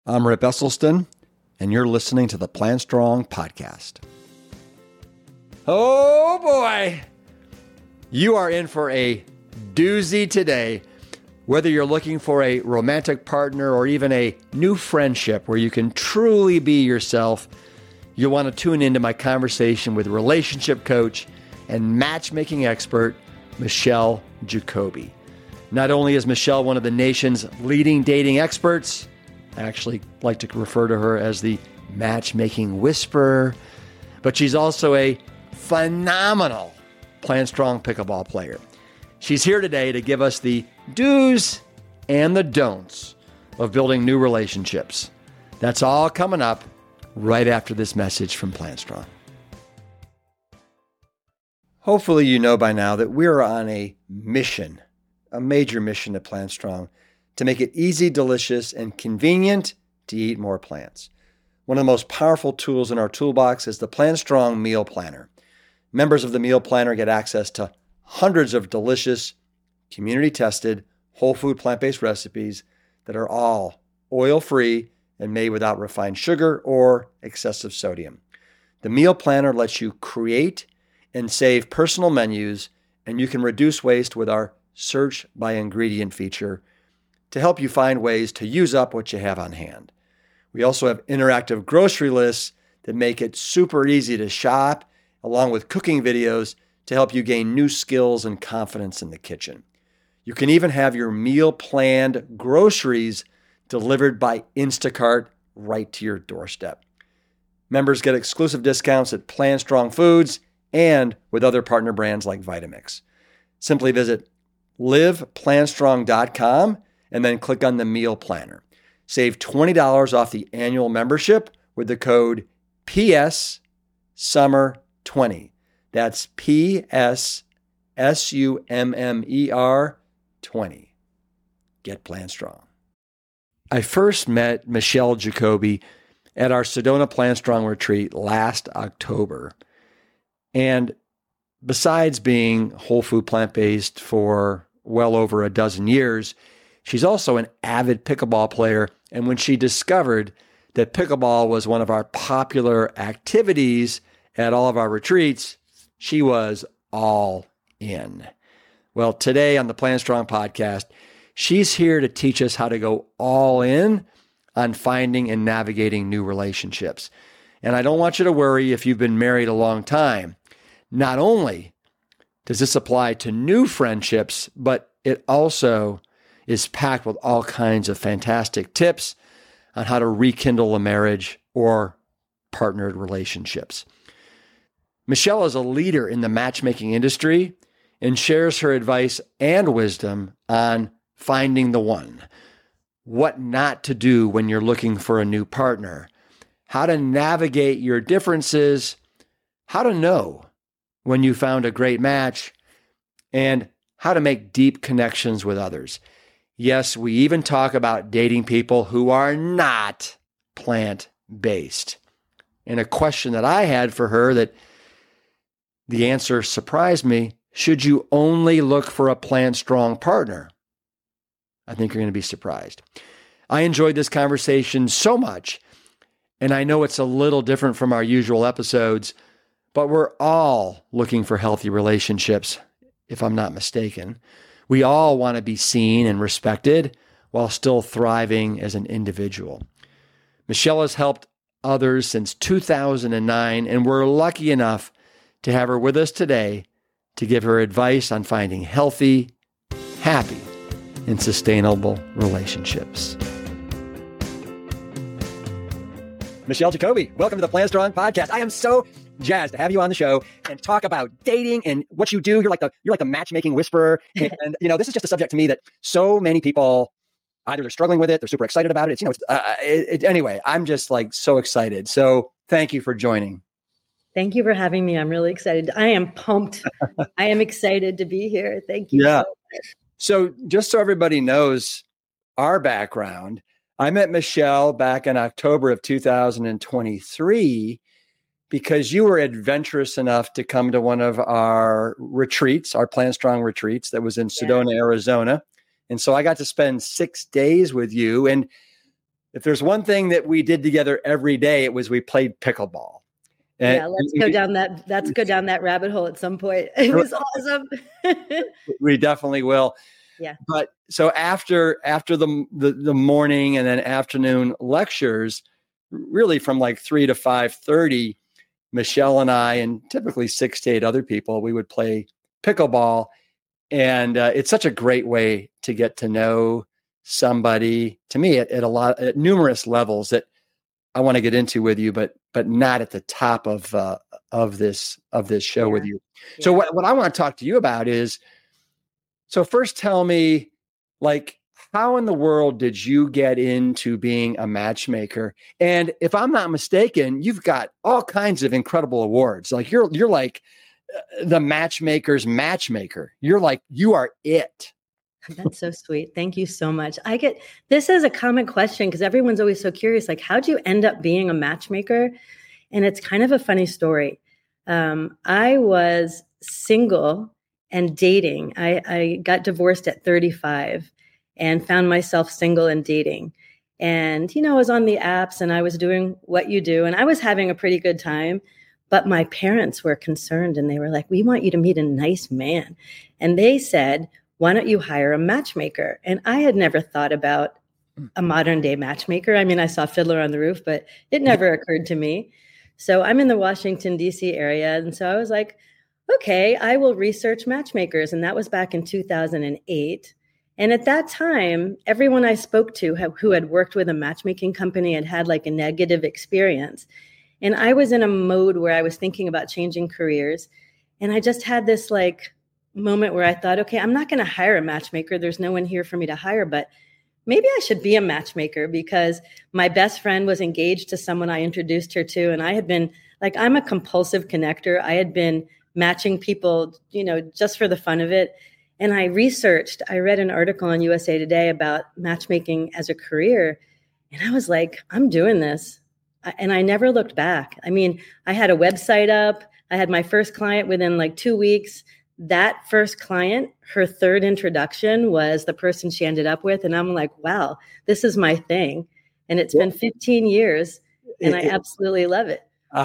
I'm Rip Esselstyn, and you're listening to the Plant Strong podcast. Oh boy, you are in for a doozy today. Whether you're looking for a romantic partner or even a new friendship where you can truly be yourself, you'll want to tune into my conversation with relationship coach and matchmaking expert, Michelle Jacoby. Not only is Michelle one of the nation's leading dating experts, I actually like to refer to her as the matchmaking whisperer, but she's also a phenomenal Plant Strong pickleball player. She's here today to give us the do's and the don'ts of building new relationships. That's all coming up right after this message from Plant Strong. Hopefully you know by now that we're on a mission, a major mission at Plant Strong, to make it easy, delicious, and convenient to eat more plants. One of the most powerful tools in our toolbox is the Plant Strong Meal Planner. Members of the Meal Planner get access to hundreds of delicious, community-tested, whole food plant-based recipes that are all oil-free and made without refined sugar or excessive sodium. The Meal Planner lets you create and save personal menus, and you can reduce waste with our Search by Ingredient feature to help you find ways to use up what you have on hand. We also have interactive grocery lists that make it super easy to shop, along with cooking videos to help you gain new skills and confidence in the kitchen. You can even have your meal planned groceries delivered by Instacart right to your doorstep. Members get exclusive discounts at Plant Strong Foods and with other partner brands like Vitamix. Simply visit liveplantstrong.com and then click on the Meal Planner. Save $20 off the annual membership with the code PSSummer20. That's PSSUMMER 20. Get Plant Strong. I first met Michelle Jacoby at our Sedona Plant Strong retreat last October. And besides being whole food plant-based for well over a dozen years, she's also an avid pickleball player. And when she discovered that pickleball was one of our popular activities at all of our retreats, she was all in. Well, today on the Plant Strong podcast, she's here to teach us how to go all in on finding and navigating new relationships. And I don't want you to worry if you've been married a long time. Not only does this apply to new friendships, but it also is packed with all kinds of fantastic tips on how to rekindle a marriage or partnered relationships. Michelle is a leader in the matchmaking industry and shares her advice and wisdom on finding the one, what not to do when you're looking for a new partner, how to navigate your differences, how to know when you found a great match, and how to make deep connections with others. Yes, we even talk about dating people who are not plant-based. And a question that I had for her that the answer surprised me: should you only look for a plant-strong partner? I think you're going to be surprised. I enjoyed this conversation so much, and I know it's a little different from our usual episodes, but we're all looking for healthy relationships, if I'm not mistaken. We all want to be seen and respected while still thriving as an individual. Michelle has helped others since 2009, and we're lucky enough to have her with us today to give her advice on finding healthy, happy, and sustainable relationships. Michelle Jacoby, welcome to the Plant Strong podcast. I am so jazzed to have you on the show and talk about dating and what you do. You're like the matchmaking whisperer. And this is just a subject to me that so many people, either they're struggling with it, they're super excited about it. Anyway, I'm just like so excited. So thank you for joining. Thank you for having me. I'm really excited. I am pumped. I am excited to be here. Thank you. Yeah. So much. So just so everybody knows our background, I met Michelle back in October of 2023 because you were adventurous enough to come to one of our retreats, our Plant Strong retreats that was in Sedona, Arizona. And so I got to spend 6 days with you. And if there's one thing that we did together every day, it was we played pickleball. Yeah, let's go down that. Let's go down that rabbit hole at some point. It was awesome. We definitely will. Yeah. But so after the morning and then afternoon lectures, really from like 3 to 5:30, Michelle and I, and typically 6 to 8 other people, we would play pickleball. And it's such a great way to get to know somebody, to me, at numerous levels that I want to get into with you, but not at the top of this show with you. Yeah. So what I want to talk to you about is, so first tell me, like, how in the world did you get into being a matchmaker? And if I'm not mistaken, you've got all kinds of incredible awards. Like you're like the matchmaker's matchmaker. You are it. That's so sweet. Thank you so much. This is a common question because everyone's always so curious, like, how'd you end up being a matchmaker? And it's kind of a funny story. I was single and dating. I got divorced at 35 and found myself single and dating. And, I was on the apps and I was doing what you do and I was having a pretty good time. But my parents were concerned and they were like, we want you to meet a nice man. And they said, why don't you hire a matchmaker? And I had never thought about a modern day matchmaker. I mean, I saw Fiddler on the Roof, but it never occurred to me. So I'm in the Washington, D.C. area. And so I was like, okay, I will research matchmakers. And that was back in 2008. And at that time, everyone I spoke to who had worked with a matchmaking company had like a negative experience. And I was in a mode where I was thinking about changing careers. And I just had this like moment where I thought, okay, I'm not going to hire a matchmaker. There's no one here for me to hire, but maybe I should be a matchmaker because my best friend was engaged to someone I introduced her to. And I had been like, I'm a compulsive connector. I had been matching people, just for the fun of it. And I read an article on USA Today about matchmaking as a career. And I was like, I'm doing this. And I never looked back. I mean, I had a website up. I had my first client within like 2 weeks. That first client, her third introduction was the person she ended up with. And I'm like, wow, this is my thing. And it's been 15 years and I absolutely love it.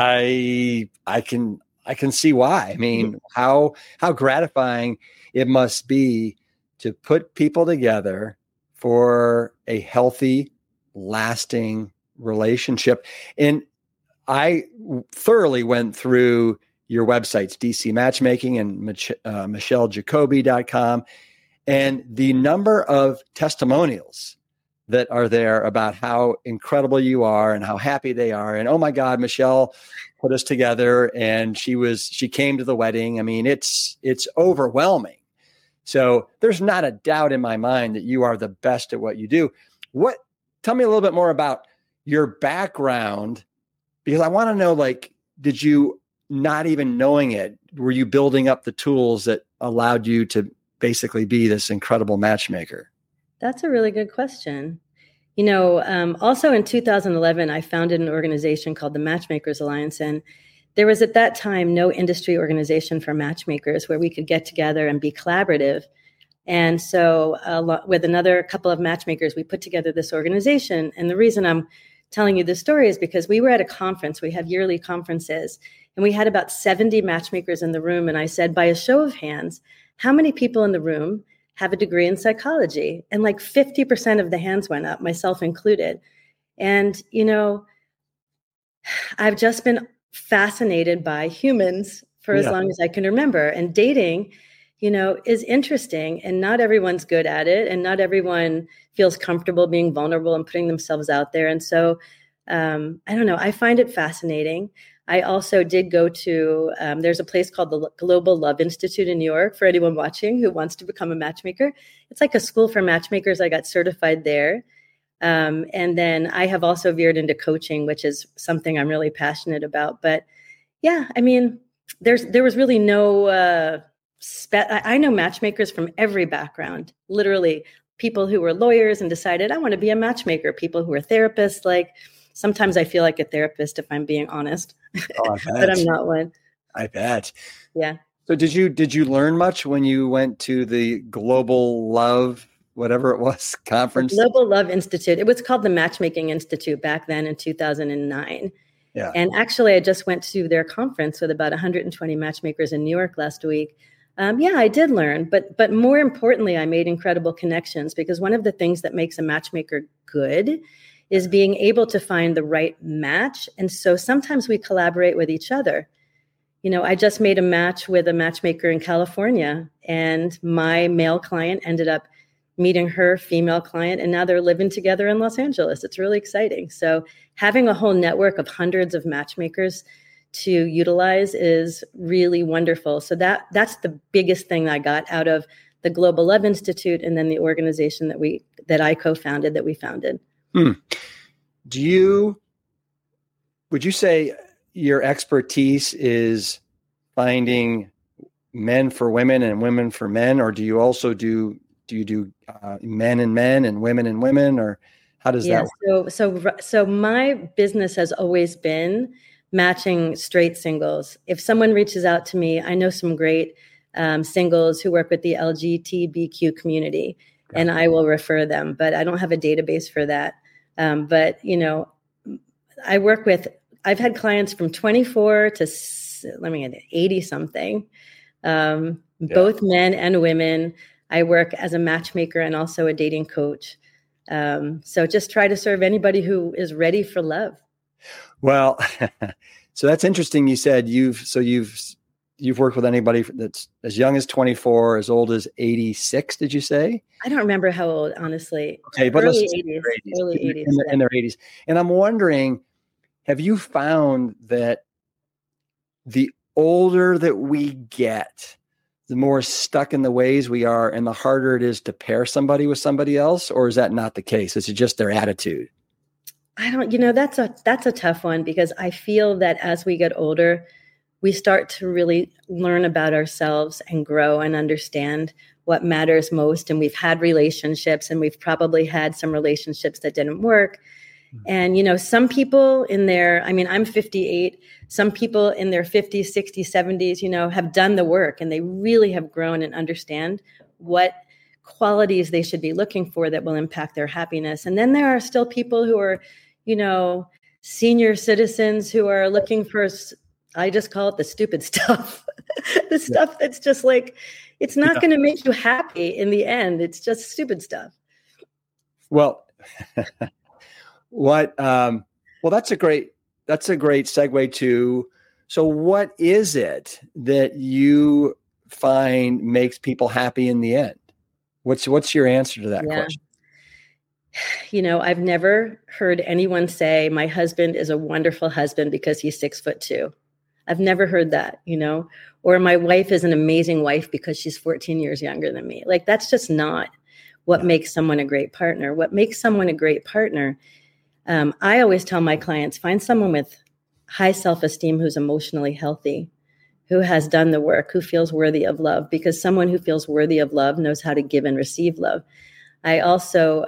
I can see why. I mean, how gratifying it must be to put people together for a healthy, lasting relationship. And I thoroughly went through your websites, DC Matchmaking and MichelleJacoby.com, and the number of testimonials that are there about how incredible you are and how happy they are. And oh my God, Michelle put us together and she came to the wedding. I mean, it's overwhelming. So there's not a doubt in my mind that you are the best at what you do. Tell me a little bit more about your background, because I want to know, like, did you, not even knowing it, were you building up the tools that allowed you to basically be this incredible matchmaker? That's a really good question. Also in 2011, I founded an organization called the Matchmakers Alliance. And there was at that time no industry organization for matchmakers where we could get together and be collaborative. And so with another couple of matchmakers, we put together this organization. And the reason I'm telling you this story is because we were at a conference. We have yearly conferences. And we had about 70 matchmakers in the room. And I said, by a show of hands, how many people in the room have a degree in psychology? And like 50% of the hands went up, myself included. And, I've just been fascinated by humans for as long as I can remember. And dating, is interesting. And not everyone's good at it. And not everyone feels comfortable being vulnerable and putting themselves out there. And so, I don't know, I find it fascinating. I also did go to, there's a place called the Global Love Institute in New York for anyone watching who wants to become a matchmaker. It's like a school for matchmakers. I got certified there. And then I have also veered into coaching, which is something I'm really passionate about. But yeah, I mean, there was really no, I know matchmakers from every background, literally people who were lawyers and decided I want to be a matchmaker, people who are therapists. Like sometimes I feel like a therapist, if I'm being honest, but I'm not one. I bet. Yeah. So did you learn much when you went to the Global Love whatever it was, conference? The Global Love Institute. It was called the Matchmaking Institute back then in 2009. Yeah. And actually, I just went to their conference with about 120 matchmakers in New York last week. I did learn, but more importantly, I made incredible connections, because one of the things that makes a matchmaker good is being able to find the right match. And so sometimes we collaborate with each other. I just made a match with a matchmaker in California, and my male client ended up meeting her female client, and now they're living together in Los Angeles. It's really exciting. So having a whole network of hundreds of matchmakers to utilize is really wonderful. So that's the biggest thing I got out of the Global Love Institute, and then the organization that I co-founded, that we founded. Would you say your expertise is finding men for women and women for men, or do you also do men and men and women, or how does that work? So my business has always been matching straight singles. If someone reaches out to me, I know some great singles who work with the LGBTQ community, and I will refer them, but I don't have a database for that. But I've had clients from 24 to 80 something, both men and women. I work as a matchmaker and also a dating coach. So just try to serve anybody who is ready for love. Well, so that's interesting. You said you've worked with anybody that's as young as 24, as old as 86. Did you say? I don't remember how old, honestly. Okay, but early 80s, in their 80s. And I'm wondering, have you found that the older that we get, the more stuck in the ways we are, and the harder it is to pair somebody with somebody else? Or is that not the case? Is it just their attitude? That's a tough one, because I feel that as we get older, we start to really learn about ourselves and grow and understand what matters most. And we've had relationships, and we've probably had some relationships that didn't work. And, some people I'm 58, some people in their 50s, 60s, 70s, have done the work, and they really have grown and understand what qualities they should be looking for that will impact their happiness. And then there are still people who are, senior citizens who are looking for, I just call it the stupid stuff, the stuff that's just like, it's not going to make you happy in the end. It's just stupid stuff. Well, that's a great segue to, so what is it that you find makes people happy in the end? What's your answer to that question? I've never heard anyone say my husband is a wonderful husband because he's 6'2". I've never heard that, or my wife is an amazing wife because she's 14 years younger than me. Like, that's just not what makes someone a great partner. What makes someone a great partner, I always tell my clients, find someone with high self-esteem who's emotionally healthy, who has done the work, who feels worthy of love, because someone who feels worthy of love knows how to give and receive love. I also,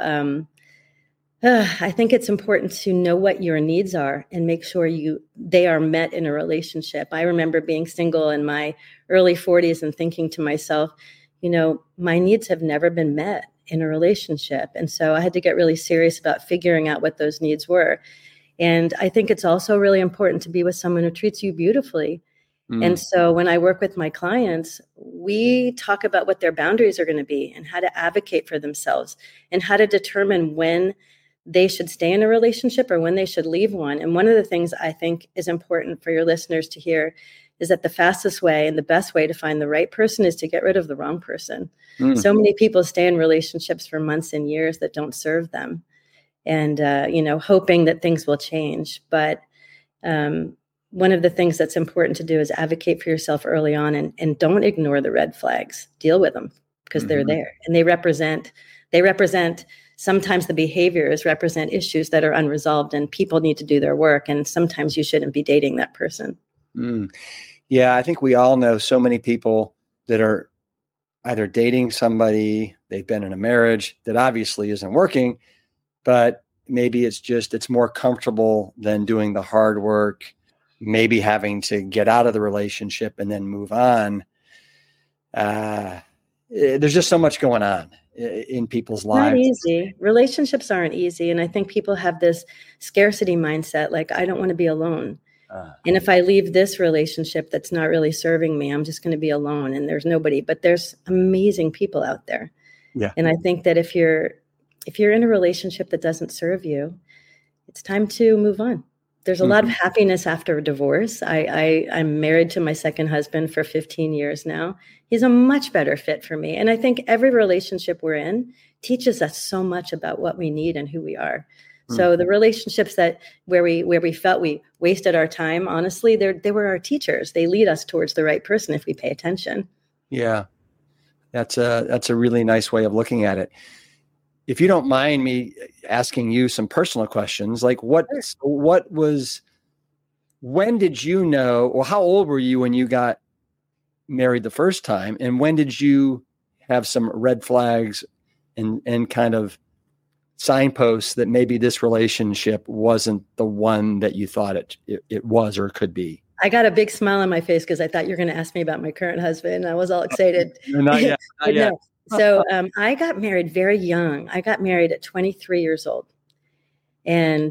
I think it's important to know what your needs are and make sure they are met in a relationship. I remember being single in my early 40s and thinking to myself, my needs have never been met in a relationship. And so I had to get really serious about figuring out what those needs were. And I think it's also really important to be with someone who treats you beautifully. And so when I work with my clients, we talk about what their boundaries are going to be and how to advocate for themselves and how to determine when they should stay in a relationship or when they should leave one. And one of the things I think is important for your listeners to hear is that the fastest way and the best way to find the right person is to get rid of the wrong person. So many people stay in relationships for months and years that don't serve them, and, hoping that things will change. But one of the things that's important to do is advocate for yourself early on, and don't ignore the red flags. Deal with them, because they're there, and they represent sometimes the behaviors represent issues that are unresolved, and people need to do their work. And sometimes you shouldn't be dating that person. Yeah, I think we all know so many people that are either dating somebody, they've been in a marriage that obviously isn't working, but maybe it's more comfortable than doing the hard work, maybe having to get out of the relationship and then move on. There's just so much going on. in people's Not lives. easy. Relationships aren't easy. And I think people have this scarcity mindset, like, I don't want to be alone. And if I leave this relationship that's not really serving me, I'm just going to be alone and there's nobody. But there's amazing people out there. Yeah. And I think that if you're in a relationship that doesn't serve you, it's time to move on. There's a lot of happiness after a divorce. I'm married to my second husband for 15 years now. He's a much better fit for me. And I think every relationship we're in teaches us so much about what we need and who we are. So the relationships where we felt we wasted our time, honestly, they were our teachers. They lead us towards the right person if we pay attention. Yeah. That's a really nice way of looking at it. If you don't mind me asking you some personal questions, like when did you know, or how old were you when you got married the first time? And when did you have some red flags and kind of signposts that maybe this relationship wasn't the one that you thought it was or could be? I got a big smile on my face because I thought you were going to ask me about my current husband. I was all excited. Not yet. Not yet. No. So I got married very young. I got married at 23 years old. And,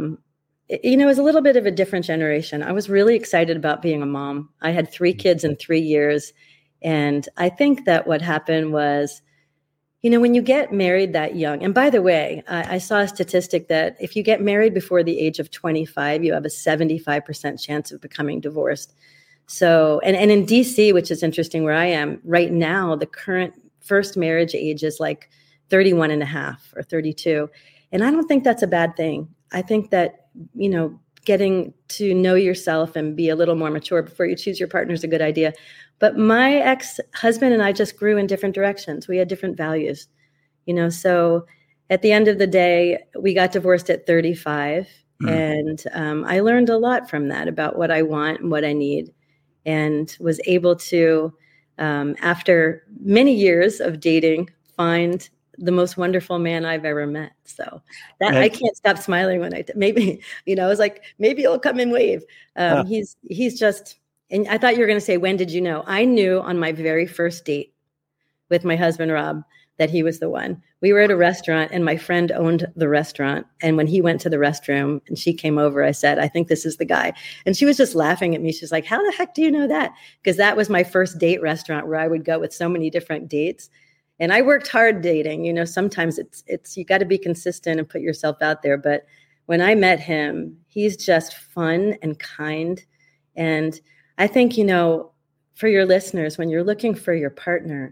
it was a little bit of a different generation. I was really excited about being a mom. I had 3 kids in 3 years. And I think that what happened was, when you get married that young, and by the way, I saw a statistic that if you get married before the age of 25, you have a 75% chance of becoming divorced. So, and in DC, which is interesting where I am right now, the current first marriage age is like 31 and a half or 32. And I don't think that's a bad thing. I think that, getting to know yourself and be a little more mature before you choose your partner is a good idea. But my ex-husband and I just grew in different directions. We had different values, so at the end of the day, we got divorced at 35. And I learned a lot from that about what I want and what I need, and was able to, after many years of dating, find the most wonderful man I've ever met. So that I can't stop smiling when I was like, maybe he'll come and wave. He's just, and I thought you were going to say, when did you know? I knew on my very first date with my husband, Rob, that he was the one. We were at a restaurant and my friend owned the restaurant. And when he went to the restroom and she came over, I said, I think this is the guy. And she was just laughing at me. She's like, how the heck do you know that? Because that was my first date restaurant where I would go with so many different dates. And I worked hard dating, sometimes it's, you got to be consistent and put yourself out there. But when I met him, he's just fun and kind. And I think, for your listeners, when you're looking for your partner,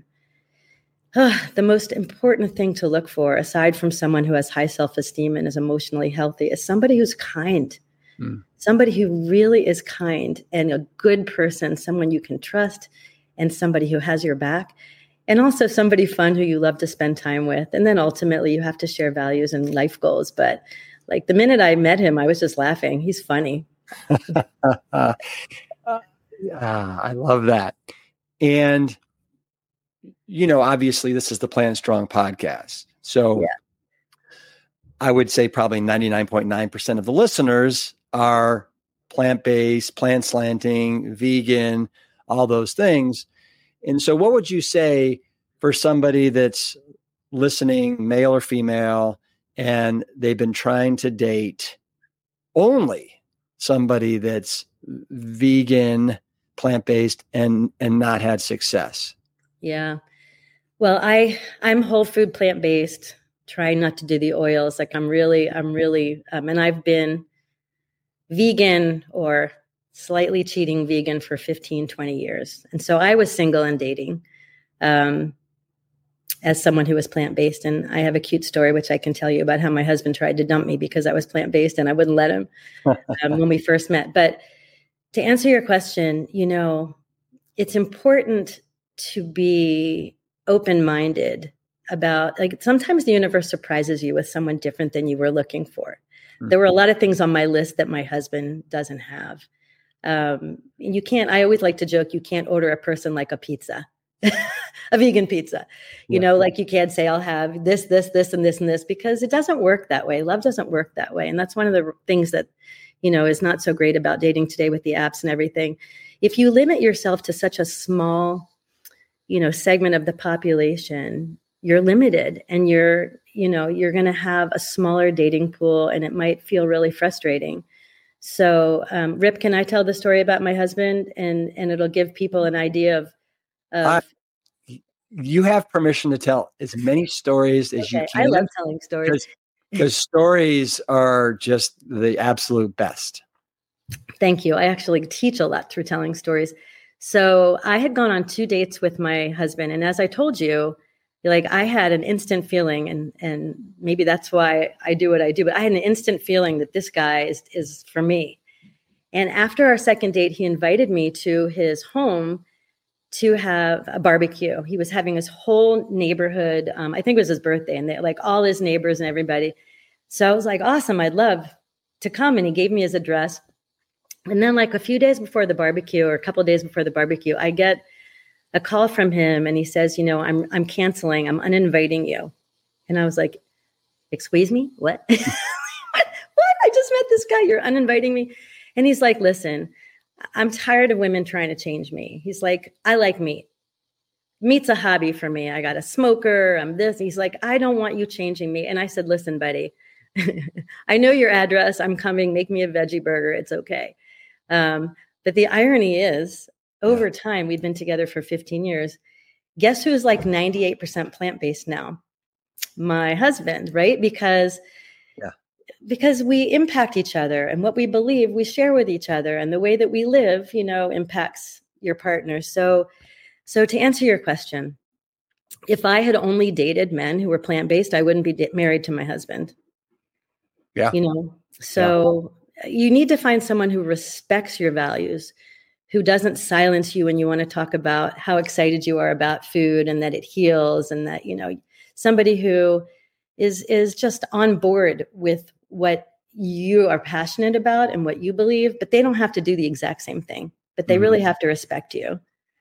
the most important thing to look for, aside from someone who has high self-esteem and is emotionally healthy, is somebody who's kind, somebody who really is kind and a good person, someone you can trust, and somebody who has your back. And also somebody fun who you love to spend time with. And then ultimately you have to share values and life goals. But like the minute I met him, I was just laughing. He's funny. I love that. And, obviously this is the Plant Strong podcast. So I would say probably 99.9% of the listeners are plant-based, plant slanting, vegan, all those things. And so what would you say for somebody that's listening, male or female, and they've been trying to date only somebody that's vegan, plant-based, and not had success? Yeah. Well, I'm whole food plant-based, trying not to do the oils. Like I'm really, and I've been vegan or slightly cheating vegan for 15, 20 years. And so I was single and dating as someone who was plant-based. And I have a cute story, which I can tell you about how my husband tried to dump me because I was plant-based and I wouldn't let him when we first met. But to answer your question, it's important to be open-minded about, like, sometimes the universe surprises you with someone different than you were looking for. There were a lot of things on my list that my husband doesn't have. I always like to joke, you can't order a person like a pizza, a vegan pizza, like you can't say I'll have this, this, this, and this, and this, because it doesn't work that way. Love doesn't work that way. And that's one of the things that, is not so great about dating today with the apps and everything. If you limit yourself to such a small, segment of the population, you're limited and you're going to have a smaller dating pool and it might feel really frustrating. So, Rip, can I tell the story about my husband and it'll give people an idea of you have permission to tell as many stories as you can. I love telling stories. Because stories are just the absolute best. Thank you. I actually teach a lot through telling stories. So I had gone on 2 dates with my husband. And as I told you, like I had an instant feeling, and maybe that's why I do what I do, but I had an instant feeling that this guy is for me. And after our second date, he invited me to his home to have a barbecue. He was having his whole neighborhood. I think it was his birthday, and like all his neighbors and everybody. So I was like, awesome, I'd love to come. And he gave me his address. And then like a few days before the barbecue, or a couple of days before the barbecue, I get a call from him and he says, I'm canceling, I'm uninviting you. And I was like, excuse me, what? What? I just met this guy, you're uninviting me? And he's like, listen, I'm tired of women trying to change me. He's like, I like meat. Meat's a hobby for me. I got a smoker, I'm this. He's like, I don't want you changing me. And I said, listen, buddy, I know your address, I'm coming, make me a veggie burger, it's okay. But the irony is, over time, we'd been together for 15 years. Guess who's like 98% plant-based now? My husband, right? Because we impact each other, and what we believe, we share with each other, and the way that we live, impacts your partner. So to answer your question, if I had only dated men who were plant-based, I wouldn't be married to my husband. Yeah. So you need to find someone who respects your values, who doesn't silence you when you want to talk about how excited you are about food and that it heals, and that, somebody who is just on board with what you are passionate about and what you believe, but they don't have to do the exact same thing, but they really have to respect you.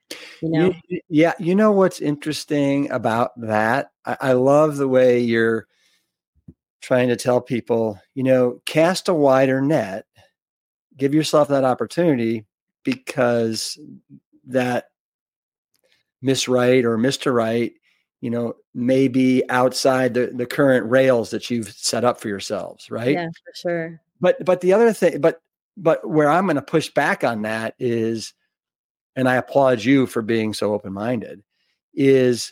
Yeah. You know what's interesting about that? I love the way you're trying to tell people, cast a wider net, give yourself that opportunity, because that Miss Right or Mr. Right, may be outside the current rails that you've set up for yourselves. Right. Yeah, for sure. But the other thing, but where I'm going to push back on that is, and I applaud you for being so open-minded, is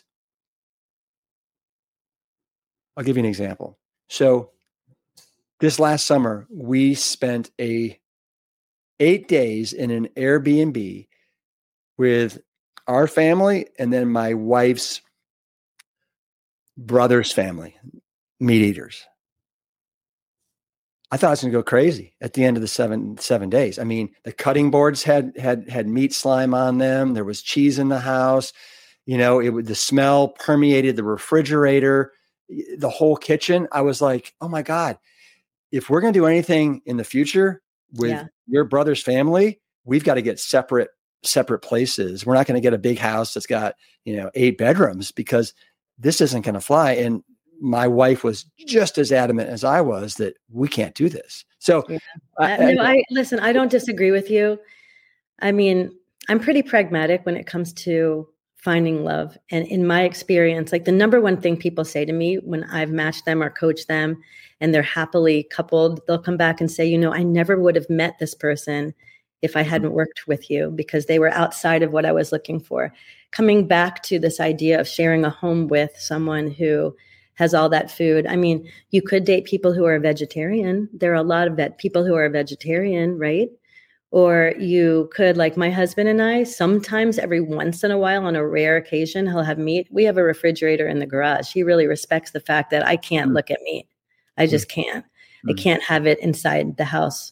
I'll give you an example. So this last summer, we spent 8 days in an Airbnb with our family and then my wife's brother's family, meat eaters. I thought I was going to go crazy at the end of the seven days. I mean, the cutting boards had meat slime on them. There was cheese in the house. The smell permeated the refrigerator, the whole kitchen. I was like, oh my God, if we're going to do anything in the future with your brother's family, we've got to get separate places. We're not going to get a big house that's got, 8 bedrooms, because this isn't going to fly. And my wife was just as adamant as I was that we can't do this. So listen, I don't disagree with you. I mean, I'm pretty pragmatic when it comes to finding love. And in my experience, like the number one thing people say to me when I've matched them or coached them and they're happily coupled, they'll come back and say, I never would have met this person if I hadn't worked with you, because they were outside of what I was looking for. Coming back to this idea of sharing a home with someone who has all that food. I mean, you could date people who are vegetarian. There are a lot of people who are vegetarian, right? Or you could, like my husband and I, sometimes every once in a while, on a rare occasion, he'll have meat. We have a refrigerator in the garage. He really respects the fact that I can't look at meat. I just can't. I can't have it inside the house.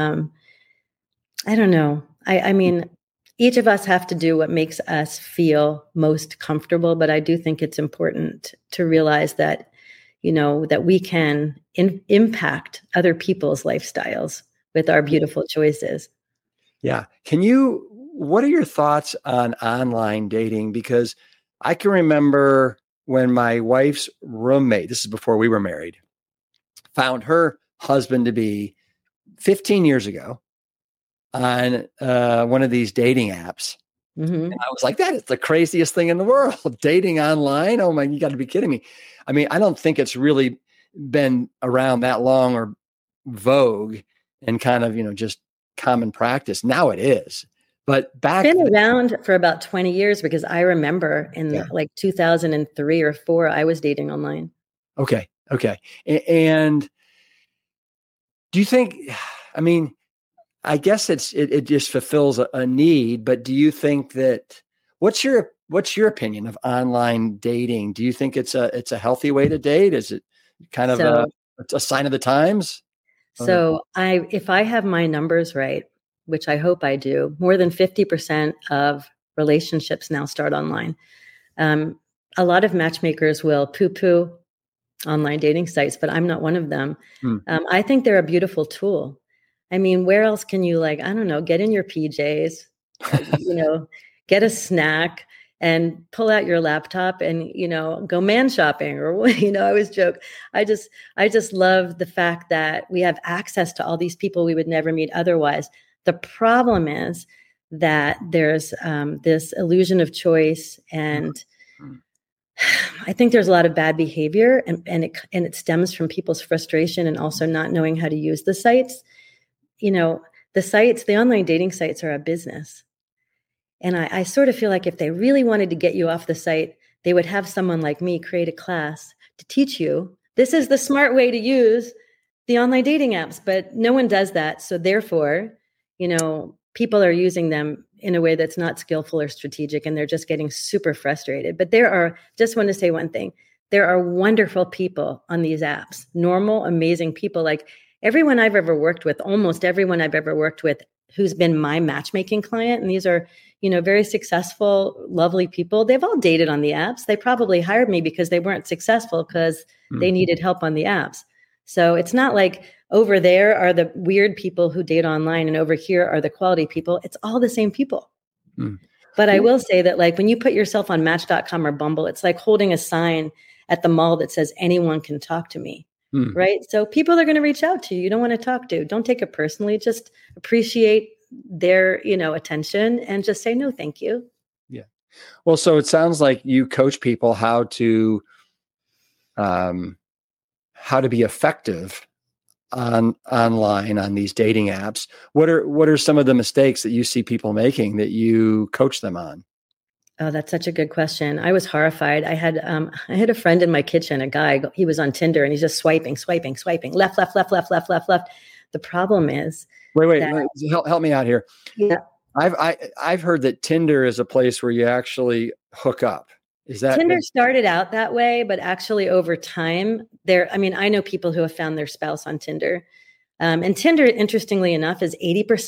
I don't know. I mean, each of us have to do what makes us feel most comfortable, but I do think it's important to realize that, that we can impact other people's lifestyles with our beautiful choices. Yeah. What are your thoughts on online dating? Because I can remember when my wife's roommate, this is before we were married, found her husband to be 15 years ago on one of these dating apps. Mm-hmm. I was like, that is the craziest thing in the world. Dating online. Oh my, you got to be kidding me. I mean, I don't think it's really been around that long or vogue and kind of, just common practice. Now it is. But back Been around for about 20 years because I remember in like 2003 or 4, I was dating online. Okay. And do you think, I mean, I guess it just fulfills a need, but do you think that what's your opinion of online dating? Do you think it's a healthy way to date? Is it kind of a sign of the times? So if I have my numbers right, which I hope I do, more than 50% of relationships now start online. A lot of matchmakers will poo-poo online dating sites, but I'm not one of them. I think they're a beautiful tool. I mean, where else can you I don't know, get in your PJs, get a snack and pull out your laptop and, go man shopping or, I always joke. I just love the fact that we have access to all these people we would never meet otherwise. The problem is that there's this illusion of choice, and I think there's a lot of bad behavior, and it stems from people's frustration and also not knowing how to use the sites. The online dating sites are a business. And I sort of feel like if they really wanted to get you off the site, they would have someone like me create a class to teach you, this is the smart way to use the online dating apps, but no one does that. So therefore, people are using them in a way that's not skillful or strategic, and they're just getting super frustrated. But just want to say one thing, there are wonderful people on these apps, normal, amazing people. Like everyone I've ever worked with, almost everyone I've ever worked with who's been my matchmaking client, and these are, very successful, lovely people. They've all dated on the apps. They probably hired me because they weren't successful because they needed help on the apps. So it's not like over there are the weird people who date online and over here are the quality people. It's all the same people. But I will say that when you put yourself on Match.com or Bumble, it's like holding a sign at the mall that says anyone can talk to me. Right. So people are going to reach out to you. You don't want to talk to. Don't take it personally. Just appreciate their, attention and just say, no, thank you. Yeah. Well, so it sounds like you coach people how to be effective online on these dating apps. What are some of the mistakes that you see people making that you coach them on? Oh, that's such a good question. I was horrified. I had a friend in my kitchen, a guy, he was on Tinder and he's just swiping, left. The problem is, wait, help me out here. Yeah. I've heard that Tinder is a place where you actually hook up. Is that Tinder started out that way, but actually over time I know people who have found their spouse on Tinder. And Tinder, interestingly enough, is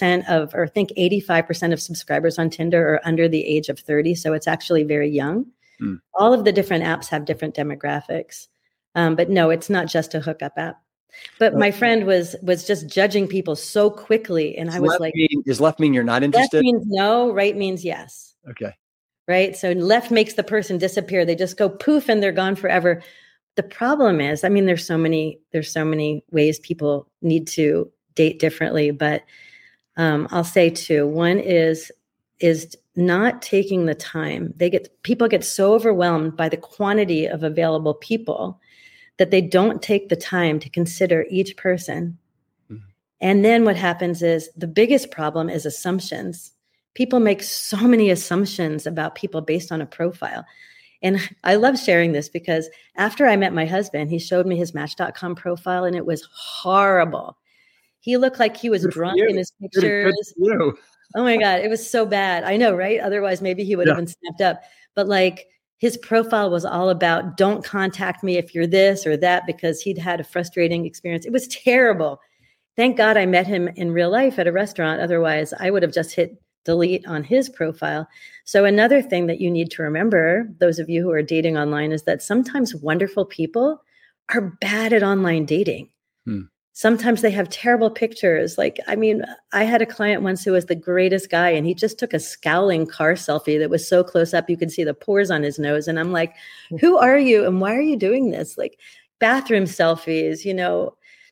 85% of subscribers on Tinder are under the age of 30. So it's actually very young. All of the different apps have different demographics. But no, it's not just a hookup app. But my friend was just judging people so quickly. And I was like, does left mean you're not interested? Left means no, right means yes. Okay. Right. So left makes the person disappear. They just go poof and they're gone forever. The problem is, there's so many ways people need to date differently, but I'll say two. One is not taking the time. People get so overwhelmed by the quantity of available people that they don't take the time to consider each person. And then what happens is the biggest problem is assumptions. People make so many assumptions about people based on a profile. And I love sharing this because after I met my husband, he showed me his Match.com profile and it was horrible. He looked like he was drunk in his pictures. Oh my God, it was so bad. I know, right? Otherwise, maybe he would have been snapped up. But his profile was all about don't contact me if you're this or that, because he'd had a frustrating experience. It was terrible. Thank God I met him in real life at a restaurant. Otherwise, I would have just hit delete on his profile. So another thing that you need to remember, those of you who are dating online, is that sometimes wonderful people are bad at online dating. Sometimes they have terrible pictures. I had a client once who was the greatest guy, and he just took a scowling car selfie that was so close up you could see the pores on his nose. And I'm like, who are you and why are you doing this? Bathroom selfies,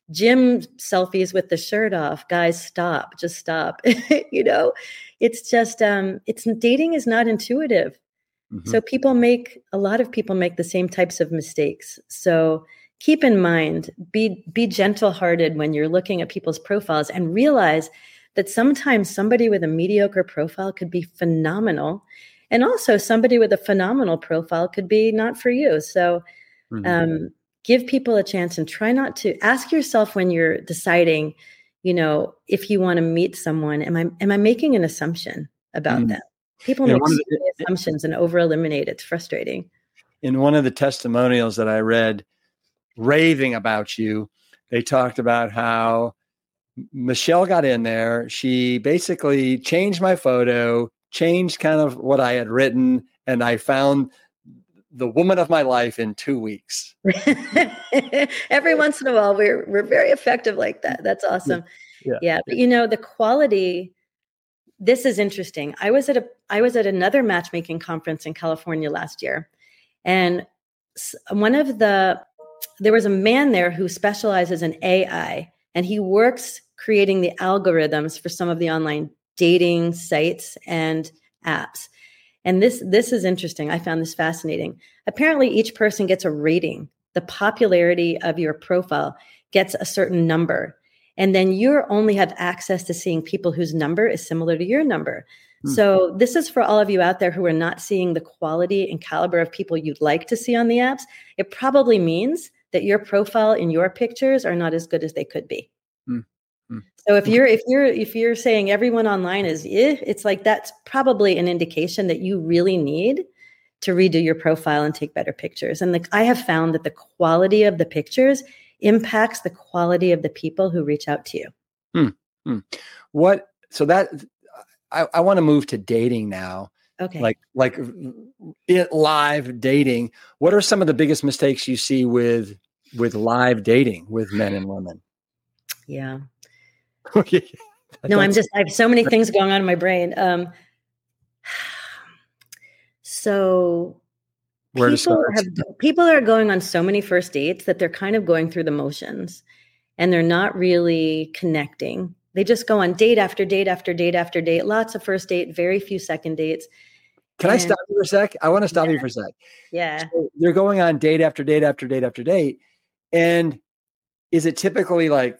gym selfies with the shirt off. Guys, stop, just stop. It's just, dating is not intuitive. Mm-hmm. So a lot of people make the same types of mistakes. So keep in mind, be gentle-hearted when you're looking at people's profiles, and realize that sometimes somebody with a mediocre profile could be phenomenal. And also somebody with a phenomenal profile could be not for you. So give people a chance, and try not to ask yourself when you're deciding, if you want to meet someone, am I making an assumption about them? People make so many assumptions and over-eliminate. It's frustrating. In one of the testimonials that I read raving about you, they talked about how Michelle got in there. She basically changed my photo, changed kind of what I had written, and I found the woman of my life in 2 weeks. Every once in a while, we're very effective like that. That's awesome. Yeah. But the quality. This is interesting. I was at another matchmaking conference in California last year, and there was a man there who specializes in AI, and he works creating the algorithms for some of the online dating sites and apps. And this is interesting. I found this fascinating. Apparently, each person gets a rating. The popularity of your profile gets a certain number. And then you only have access to seeing people whose number is similar to your number. So this is for all of you out there who are not seeing the quality and caliber of people you'd like to see on the apps. It probably means that your profile and your pictures are not as good as they could be. So if you're saying everyone online is, it's like, that's probably an indication that you really need to redo your profile and take better pictures. And I have found that the quality of the pictures impacts the quality of the people who reach out to you. So that I want to move to dating now. Okay. Like live dating. What are some of the biggest mistakes you see with live dating with men and women? Yeah. No, I have so many things going on in my brain. So people are going on so many first dates that they're kind of going through the motions, and they're not really connecting. They just go on date after date after date after date. Lots of first date, very few second dates. Can I stop you for a sec? I want to stop you for a sec. Yeah. So they're going on date after date after date after date. And is it typically like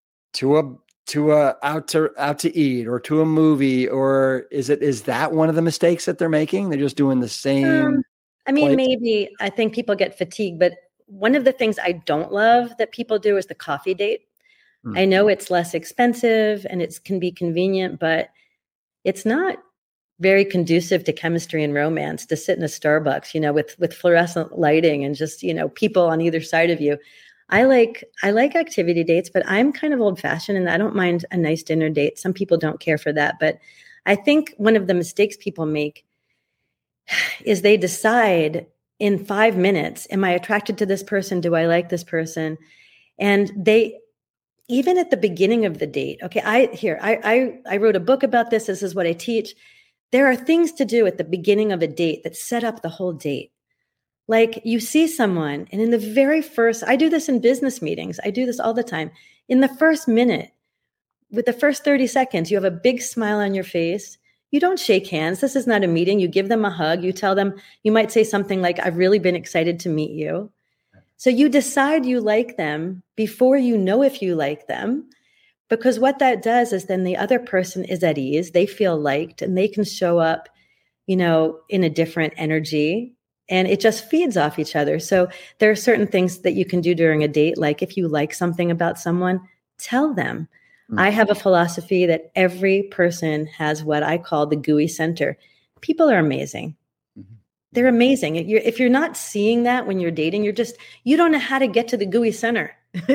out to eat or to a movie, or is that one of the mistakes that they're making? They're just doing the same. Maybe I think people get fatigued, but one of the things I don't love that people do is the coffee date. I know it's less expensive and it can be convenient, but it's not very conducive to chemistry and romance to sit in a Starbucks, with fluorescent lighting and just, people on either side of you. I like activity dates, but I'm kind of old fashioned and I don't mind a nice dinner date. Some people don't care for that, but I think one of the mistakes people make is they decide in 5 minutes, am I attracted to this person? Do I like this person? And even at the beginning of the date, okay, I wrote a book about this. This is what I teach. There are things to do at the beginning of a date that set up the whole date. Like you see someone, and in the very first, I do this in business meetings. I do this all the time. In the first minute, with the first 30 seconds, you have a big smile on your face. You don't shake hands. This is not a meeting. You give them a hug. You tell them, you might say something like, I've really been excited to meet you. So you decide you like them before you know if you like them, because what that does is then the other person is at ease. They feel liked and they can show up, in a different energy, and it just feeds off each other. So there are certain things that you can do during a date. Like if you like something about someone, tell them. I have a philosophy that every person has what I call the gooey center. People are amazing. They're amazing. If you're not seeing that when you're dating, you don't know how to get to the gooey center.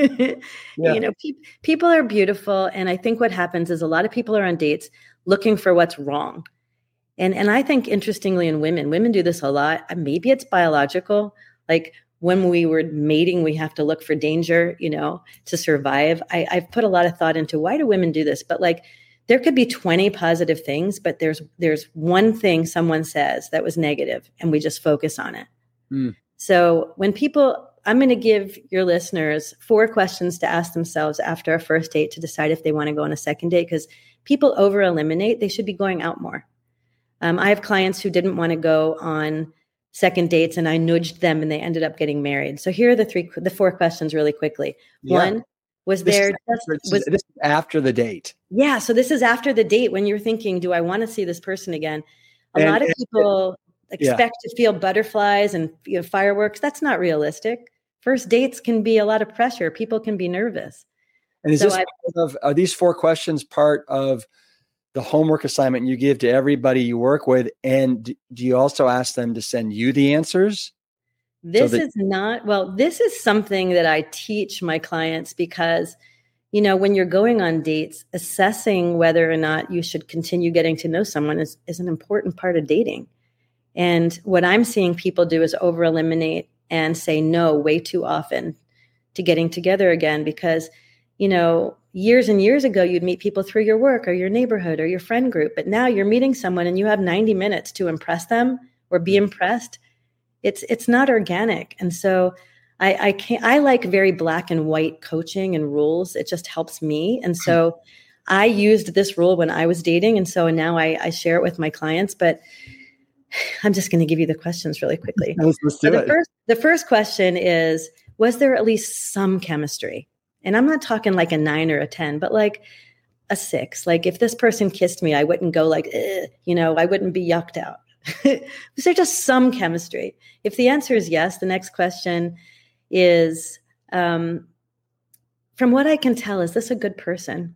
People are beautiful. And I think what happens is a lot of people are on dates looking for what's wrong. And I think interestingly in women do this a lot. Maybe it's biological. Like when we were mating, we have to look for danger, to survive. I've put a lot of thought into why do women do this? But like, there could be 20 positive things, but there's one thing someone says that was negative and we just focus on it. So when people I'm going to give your listeners 4 questions to ask themselves after a first date to decide if they want to go on a second date, because people over eliminate. They should be going out more. I have clients who didn't want to go on second dates, and I nudged them and they ended up getting married. So here are the 4 questions really quickly. Yeah. 1, was This there is after the date. Yeah. So this is after the date when you're thinking, do I want to see this person again? A lot of people expect to feel butterflies and fireworks. That's not realistic. First dates can be a lot of pressure. People can be nervous. And are these 4 questions part of the homework assignment you give to everybody you work with? And do you also ask them to send you the answers? This is something that I teach my clients because, when you're going on dates, assessing whether or not you should continue getting to know someone is an important part of dating. And what I'm seeing people do is over eliminate and say no way too often to getting together again, because, years and years ago, you'd meet people through your work or your neighborhood or your friend group. But now you're meeting someone and you have 90 minutes to impress them or be impressed. It's not organic. And so I like very black and white coaching and rules. It just helps me. And so I used this rule when I was dating. And so now I share it with my clients, but I'm just going to give you the questions really quickly. Let's do it. The first question is, was there at least some chemistry? And I'm not talking like a 9 or a 10, but like a 6. Like if this person kissed me, I wouldn't go like, I wouldn't be yucked out. Was there just some chemistry? If the answer is yes, the next question is, from what I can tell, is this a good person?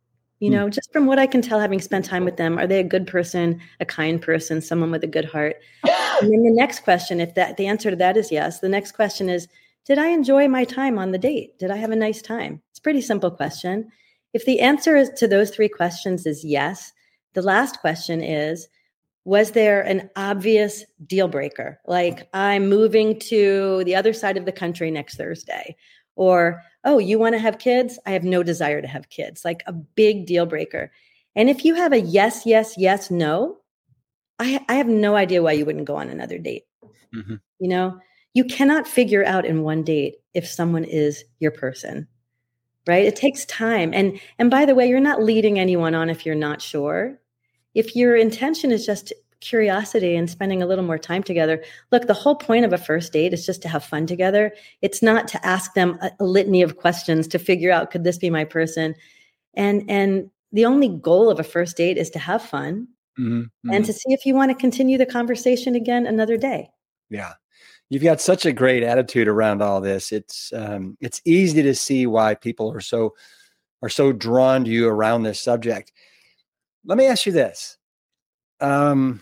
Just from what I can tell, having spent time with them, are they a good person, a kind person, someone with a good heart? And then the next question, if the answer to that is yes, the next question is, did I enjoy my time on the date? Did I have a nice time? It's a pretty simple question. If the answer to those 3 questions is yes, the last question is, was there an obvious deal breaker? Like, I'm moving to the other side of the country next Thursday. Or, oh, you want to have kids? I have no desire to have kids. Like a big deal breaker. And if you have a yes, yes, yes, no, I have no idea why you wouldn't go on another date. Mm-hmm. You cannot figure out in one date if someone is your person, right? It takes time. And by the way, you're not leading anyone on if you're not sure. If your intention is just curiosity and spending a little more time together, look, the whole point of a first date is just to have fun together. It's not to ask them a litany of questions to figure out, could this be my person? And the only goal of a first date is to have fun and to see if you want to continue the conversation again another day. Yeah. You've got such a great attitude around all this. It's easy to see why people are so drawn to you around this subject. Let me ask you this. So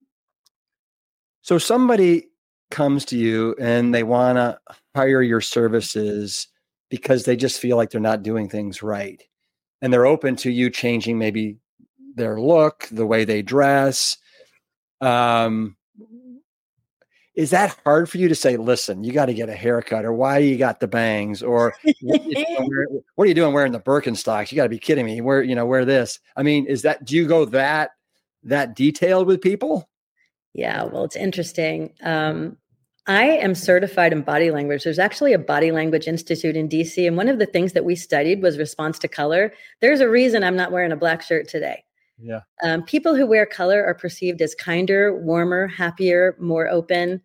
somebody comes to you and they want to hire your services because they just feel like they're not doing things right. And they're open to you changing maybe their look, the way they dress. Is that hard for you to say, listen, you got to get a haircut, or why you got the bangs, or what are you doing wearing the Birkenstocks? You got to be kidding me. Wear this. I mean, do you go that detailed with people? Yeah, well, it's interesting. I am certified in body language. There's actually a body language institute in DC. And one of the things that we studied was response to color. There's a reason I'm not wearing a black shirt today. Yeah. People who wear color are perceived as kinder, warmer, happier, more open.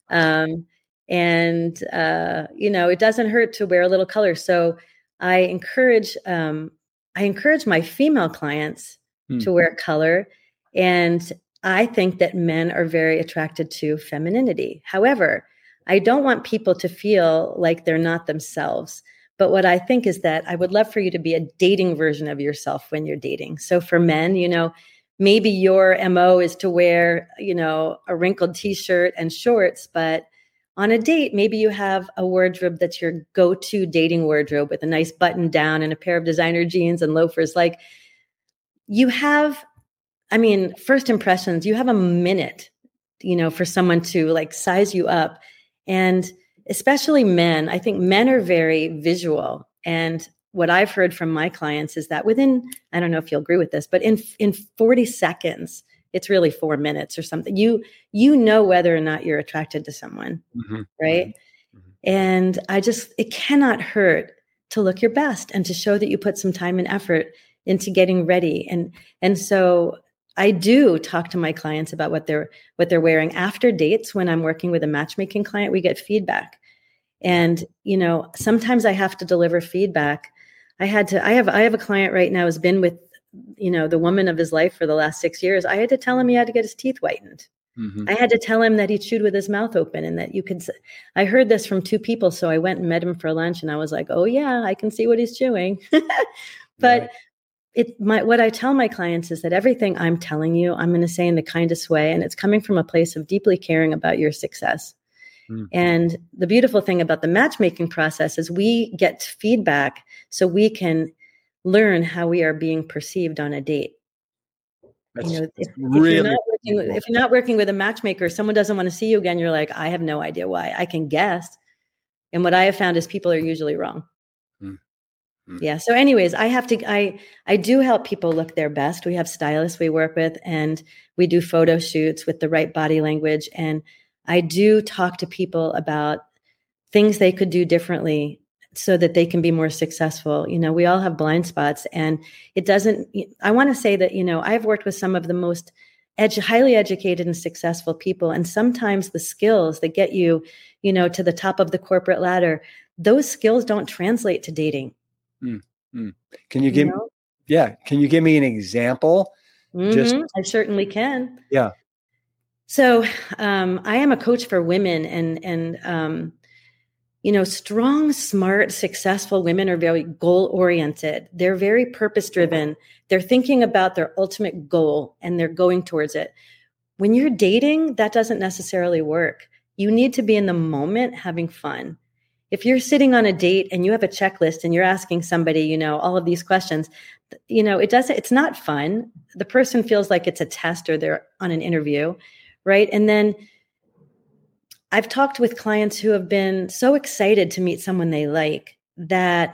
It doesn't hurt to wear a little color. So I encourage my female clients to wear color. And I think that men are very attracted to femininity. However, I don't want people to feel like they're not themselves. But what I think is that I would love for you to be a dating version of yourself when you're dating. So for men, maybe your MO is to wear, a wrinkled t-shirt and shorts, but on a date, maybe you have a wardrobe that's your go-to dating wardrobe with a nice button down and a pair of designer jeans and loafers. Like first impressions, you have a minute, for someone to like size you up. And especially men, I think men are very visual. And what I've heard from my clients is that within, I don't know if you'll agree with this, but in 40 seconds, it's really 4 minutes or something. You know whether or not you're attracted to someone, right? Mm-hmm. And it cannot hurt to look your best and to show that you put some time and effort into getting ready. And so I do talk to my clients about what they're wearing after dates. When I'm working with a matchmaking client, we get feedback. And, sometimes I have to deliver feedback. I have a client right now who's been with, the woman of his life for the last 6 years. I had to tell him he had to get his teeth whitened. Mm-hmm. I had to tell him that he chewed with his mouth open, and that I heard this from 2 people. So I went and met him for lunch, and I was like, oh yeah, I can see what he's chewing. But what I tell my clients is that everything I'm telling you, I'm going to say in the kindest way. And it's coming from a place of deeply caring about your success. Mm-hmm. And the beautiful thing about the matchmaking process is we get feedback so we can learn how we are being perceived on a date. If you're not working with a matchmaker, someone doesn't want to see you again, you're like, I have no idea why. I can guess. And what I have found is people are usually wrong. Mm-hmm. Yeah. So anyways, I do help people look their best. We have stylists we work with, and we do photo shoots with the right body language. And I do talk to people about things they could do differently so that they can be more successful. We all have blind spots, and I want to say that, I've worked with some of the most highly educated and successful people. And sometimes the skills that get you, to the top of the corporate ladder, those skills don't translate to dating. Mm-hmm. Can you give me an example? Mm-hmm. I certainly can. Yeah. So I am a coach for women, and strong, smart, successful women are very goal-oriented. They're very purpose-driven. They're thinking about their ultimate goal, and they're going towards it. When you're dating, that doesn't necessarily work. You need to be in the moment having fun. If you're sitting on a date and you have a checklist and you're asking somebody, all of these questions, it's not fun. The person feels like it's a test or they're on an interview, right? And then I've talked with clients who have been so excited to meet someone they like that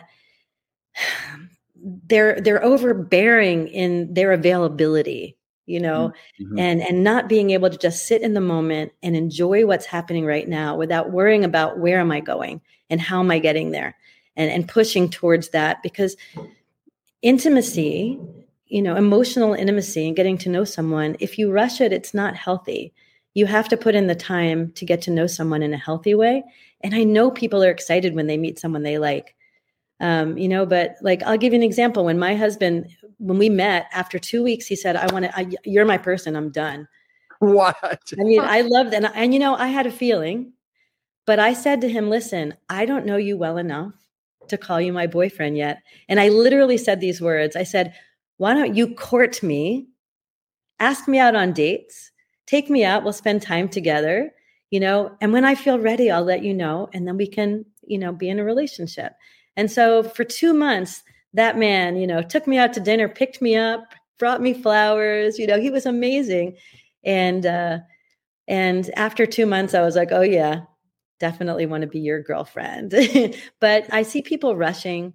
they're overbearing in their availability, mm-hmm. and not being able to just sit in the moment and enjoy what's happening right now without worrying about where am I going and how am I getting there, and pushing towards that. Because intimacy, emotional intimacy and getting to know someone, if you rush it, it's not healthy. You have to put in the time to get to know someone in a healthy way. And I know people are excited when they meet someone they like, but like, I'll give you an example. When my husband, when we met, after 2 weeks, he said, you're my person. I'm done. What? I mean, I loved it. And I had a feeling, but I said to him, listen, I don't know you well enough to call you my boyfriend yet. And I literally said these words. I said, why don't you court me, ask me out on dates, take me out, we'll spend time together, and when I feel ready, I'll let you know. And then we can, be in a relationship. And so for 2 months, that man, took me out to dinner, picked me up, brought me flowers, he was amazing. And after 2 months, I was like, oh yeah, definitely want to be your girlfriend. But I see people rushing,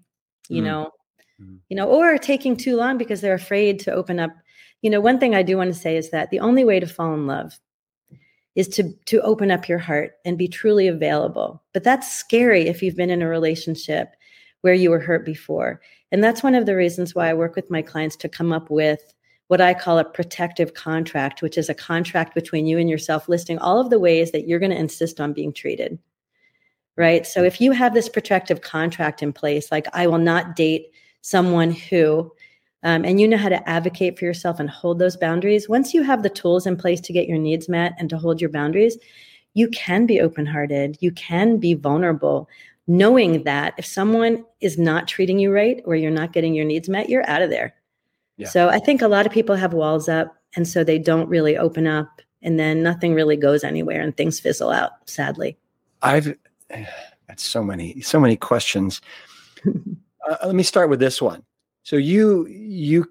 or taking too long because they're afraid to open up. One thing I do want to say is that the only way to fall in love is to open up your heart and be truly available. But that's scary if you've been in a relationship where you were hurt before. And that's one of the reasons why I work with my clients to come up with what I call a protective contract, which is a contract between you and yourself, listing all of the ways that you're going to insist on being treated. Right? So if you have this protective contract in place, like I will not date someone who, and you know how to advocate for yourself and hold those boundaries. Once you have the tools in place to get your needs met and to hold your boundaries, you can be open-hearted. You can be vulnerable, knowing that if someone is not treating you right or you're not getting your needs met, you're out of there. Yeah. So I think a lot of people have walls up, and so they don't really open up, and then nothing really goes anywhere and things fizzle out, sadly. I've got so many questions. Let me start with this one. So you're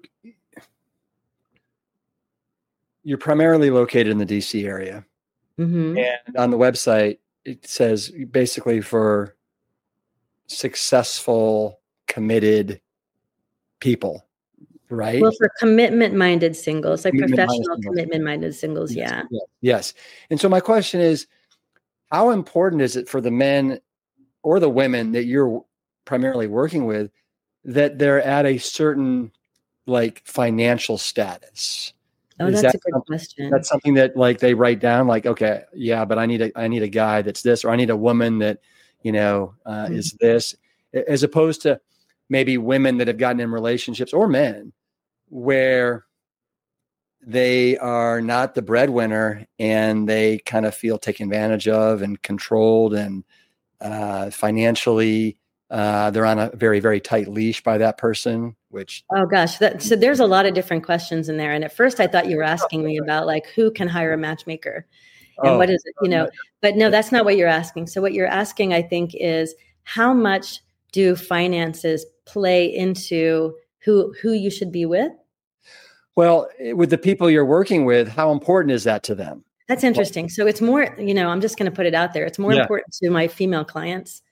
primarily located in the DC area. Mm-hmm. And on the website, it says basically for successful, committed people, right? Well, for commitment-minded singles, like professional commitment-minded singles. Yes, yeah. Yes. And so my question is, how important is it for the men or the women that you're primarily working with, that they're at a certain like financial status? Oh, Is that's that a good question. that's something that like they write down like, okay, yeah, but I need a guy that's this, or I need a woman that, is this, as opposed to maybe women that have gotten in relationships, or men, where they are not the breadwinner and they kind of feel taken advantage of and controlled, and financially they're on a very, very tight leash by that person, which. Oh gosh. So there's a lot of different questions in there. And at first I thought you were asking me about like, who can hire a matchmaker and what is it, but no, that's not what you're asking. So what you're asking, I think, is how much do finances play into who you should be with? Well, with the people you're working with, how important is that to them? That's interesting. So it's more, I'm just going to put it out there. It's more important to my female clients.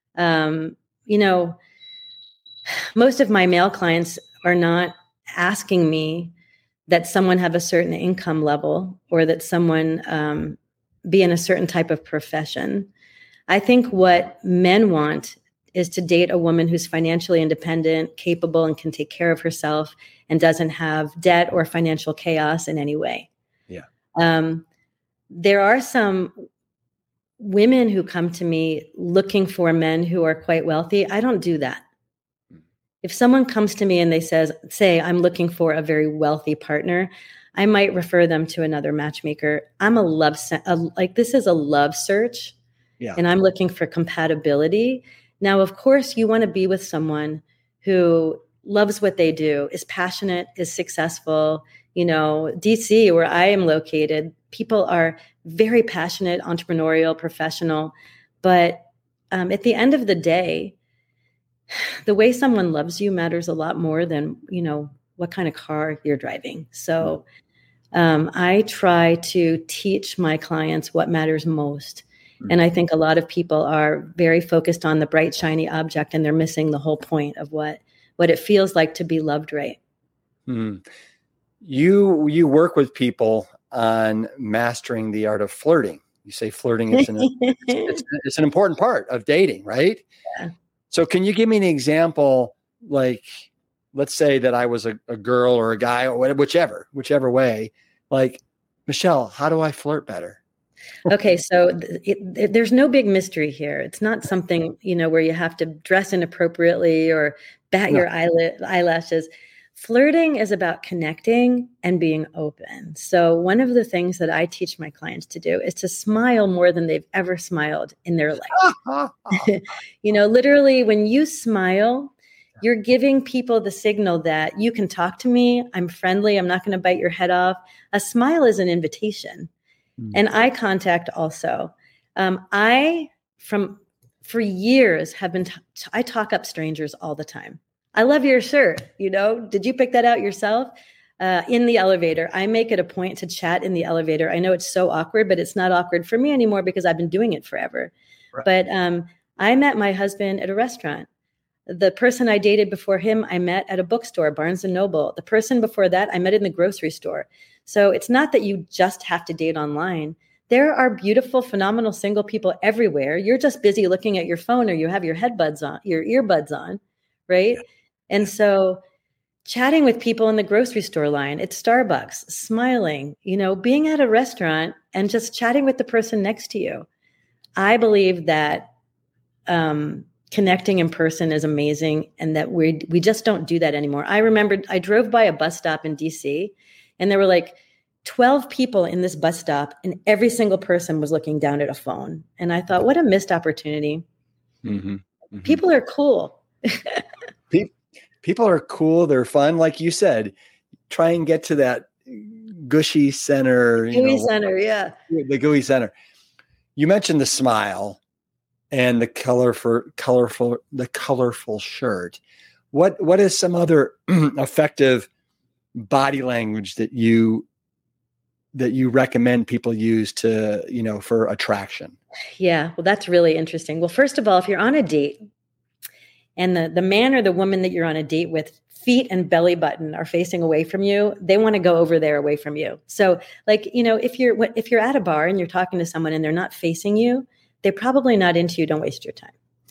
Most of my male clients are not asking me that someone have a certain income level or that someone be in a certain type of profession. I think what men want is to date a woman who's financially independent, capable, and can take care of herself and doesn't have debt or financial chaos in any way. Yeah. There are some women who come to me looking for men who are quite wealthy. I don't do that. If someone comes to me and they say, I'm looking for a very wealthy partner, I might refer them to another matchmaker. I'm this is a love search, and I'm looking for compatibility. Now, of course, you want to be with someone who loves what they do, is passionate, is successful. DC, where I am located, people are very passionate, entrepreneurial, professional. But at the end of the day, the way someone loves you matters a lot more than, what kind of car you're driving. So I try to teach my clients what matters most. And I think a lot of people are very focused on the bright, shiny object, and they're missing the whole point of what it feels like to be loved right. You work with people on mastering the art of flirting. You say flirting is it's an important part of dating, right? Yeah. So can you give me an example? Like, let's say that I was a girl or a guy, or whichever way. Like, Michelle, how do I flirt better? Okay, so there's no big mystery here. It's not something, where you have to dress inappropriately or bat your eyelashes. Flirting is about connecting and being open. So one of the things that I teach my clients to do is to smile more than they've ever smiled in their life. Literally, when you smile, you're giving people the signal that you can talk to me. I'm friendly. I'm not going to bite your head off. A smile is an invitation. And eye contact also. For years have been, I talk up strangers all the time. I love your shirt. Did you pick that out yourself? In the elevator, I make it a point to chat in the elevator. I know it's so awkward, but it's not awkward for me anymore because I've been doing it forever. Right. But I met my husband at a restaurant. The person I dated before him, I met at a bookstore, Barnes & Noble. The person before that, I met in the grocery store. So it's not that you just have to date online. There are beautiful, phenomenal single people everywhere. You're just busy looking at your phone, or you have your earbuds on, right? Yeah. And so chatting with people in the grocery store line, at Starbucks, smiling, being at a restaurant and just chatting with the person next to you. I believe that connecting in person is amazing, and that we just don't do that anymore. I remember I drove by a bus stop in DC, and there were like 12 people in this bus stop, and every single person was looking down at a phone. And I thought, what a missed opportunity. Mm-hmm. Mm-hmm. People are cool. People are cool. They're fun. Like you said, try and get to that gushy center. Center, yeah. The gooey center. You mentioned the smile and the colorful shirt. What is some other effective body language that you recommend people use to, for attraction? Yeah, well, that's really interesting. Well, first of all, if you're on a date and the man or the woman that you're on a date with, feet and belly button are facing away from you, they want to go over there away from you. So like, if you're at a bar and you're talking to someone and they're not facing you, they're probably not into you. Don't waste your time.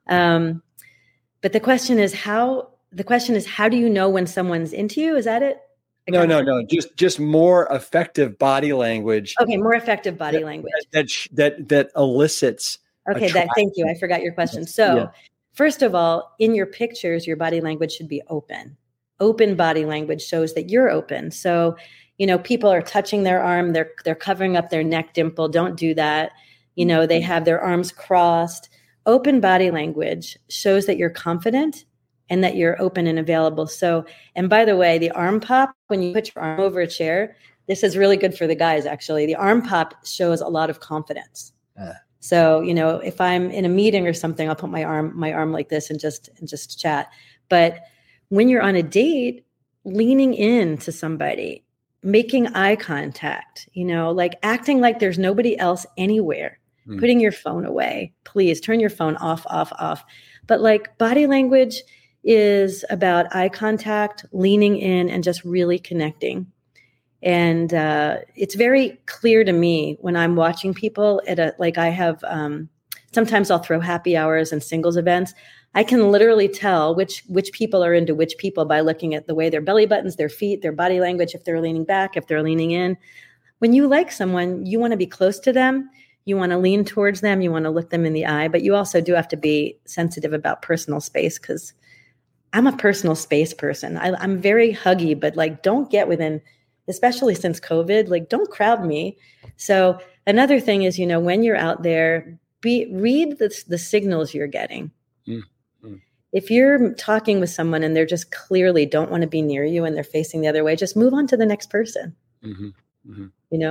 But the question is how do you know when someone's into you? Is that it? No. Just more effective body language. Okay, more effective body language. That elicits. Okay, thank you. I forgot your question. So, first of all, in your pictures, your body language should be open. Open body language shows that you're open. So, people are touching their arm, they're covering up their neck dimple. Don't do that. They have their arms crossed. Open body language shows that you're confident and that you're open and available. So, and by the way, the arm pop, when you put your arm over a chair, this is really good for the guys, actually. The arm pop shows a lot of confidence. So, if I'm in a meeting or something, I'll put my arm like this and just chat. But when you're on a date, leaning into somebody, making eye contact, like acting like there's nobody else anywhere, putting your phone away, please turn your phone off. But like body language is about eye contact, leaning in, and just really connecting. And it's very clear to me when I'm watching people I have, sometimes I'll throw happy hours and singles events. I can literally tell which people are into which people by looking at the way their belly buttons, their feet, their body language, if they're leaning back, if they're leaning in. When you like someone, you want to be close to them. You want to lean towards them. You want to look them in the eye, but you also do have to be sensitive about personal space because I'm a personal space person. I'm very huggy, but don't get within, especially since COVID, don't crowd me. So another thing is, when you're out there, read the signals you're getting. Mm-hmm. If you're talking with someone and they're just clearly don't want to be near you and they're facing the other way, just move on to the next person. Mm-hmm.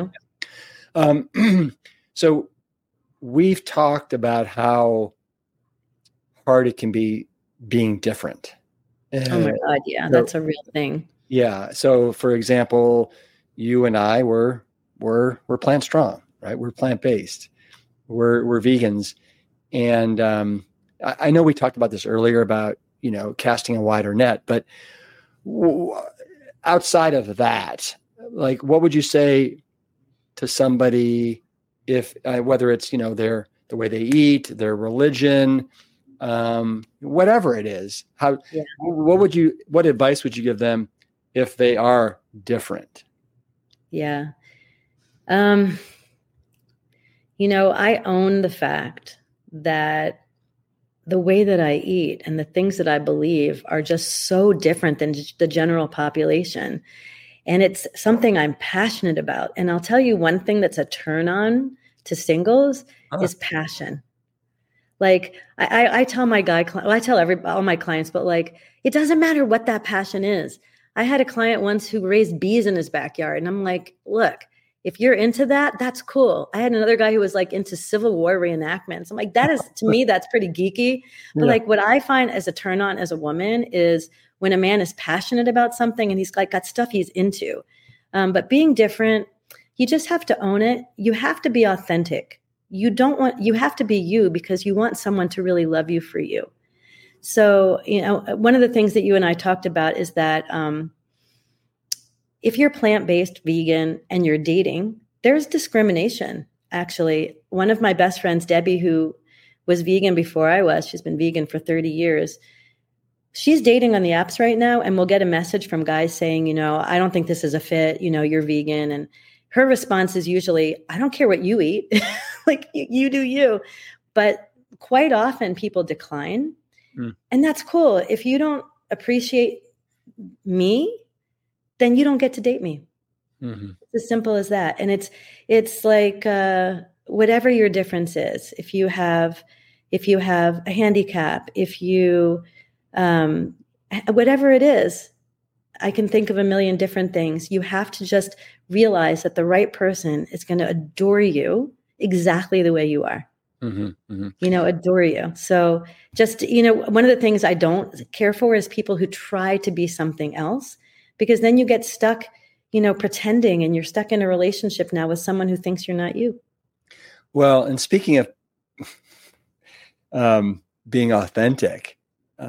Mm-hmm. So we've talked about how hard it can be being different. Oh my God. Yeah. That's a real thing. Yeah. So for example, you and I we're plant strong, right? We're plant-based. We're vegans. And I know we talked about this earlier about, casting a wider net, but outside of that, what would you say to somebody if whether it's, the way they eat, their religion, whatever it is, what advice would you give them if they are different? Yeah. I own the fact that the way that I eat and the things that I believe are just so different than the general population. And it's something I'm passionate about. And I'll tell you one thing that's a turn on to singles is passion. I tell my I tell all my clients, but it doesn't matter what that passion is. I had a client once who raised bees in his backyard. And I'm like, look, if you're into that, that's cool. I had another guy who was into Civil War reenactments. I'm like, that is, to me, that's pretty geeky. But what I find as a turn on as a woman is when a man is passionate about something and he's got stuff he's into. But being different, you just have to own it. You have to be authentic. You have to be you because you want someone to really love you for you. So, one of the things that you and I talked about is that if you're plant-based vegan and you're dating, there's discrimination. Actually, one of my best friends, Debbie, who was vegan before I was, she's been vegan for 30 years. She's dating on the apps right now and will get a message from guys saying, I don't think this is a fit, you're vegan. And her response is usually, I don't care what you eat. You do you. But quite often people decline. And that's cool. If you don't appreciate me, then you don't get to date me. Mm-hmm. It's as simple as that. And it's whatever your difference is. If you have a handicap, if you whatever it is, I can think of a million different things. You have to just realize that the right person is going to adore you exactly the way you are. Mm-hmm, mm-hmm. Adore you. So just, one of the things I don't care for is people who try to be something else, because then you get stuck, pretending, and you're stuck in a relationship now with someone who thinks you're not you. Well, and speaking of being authentic,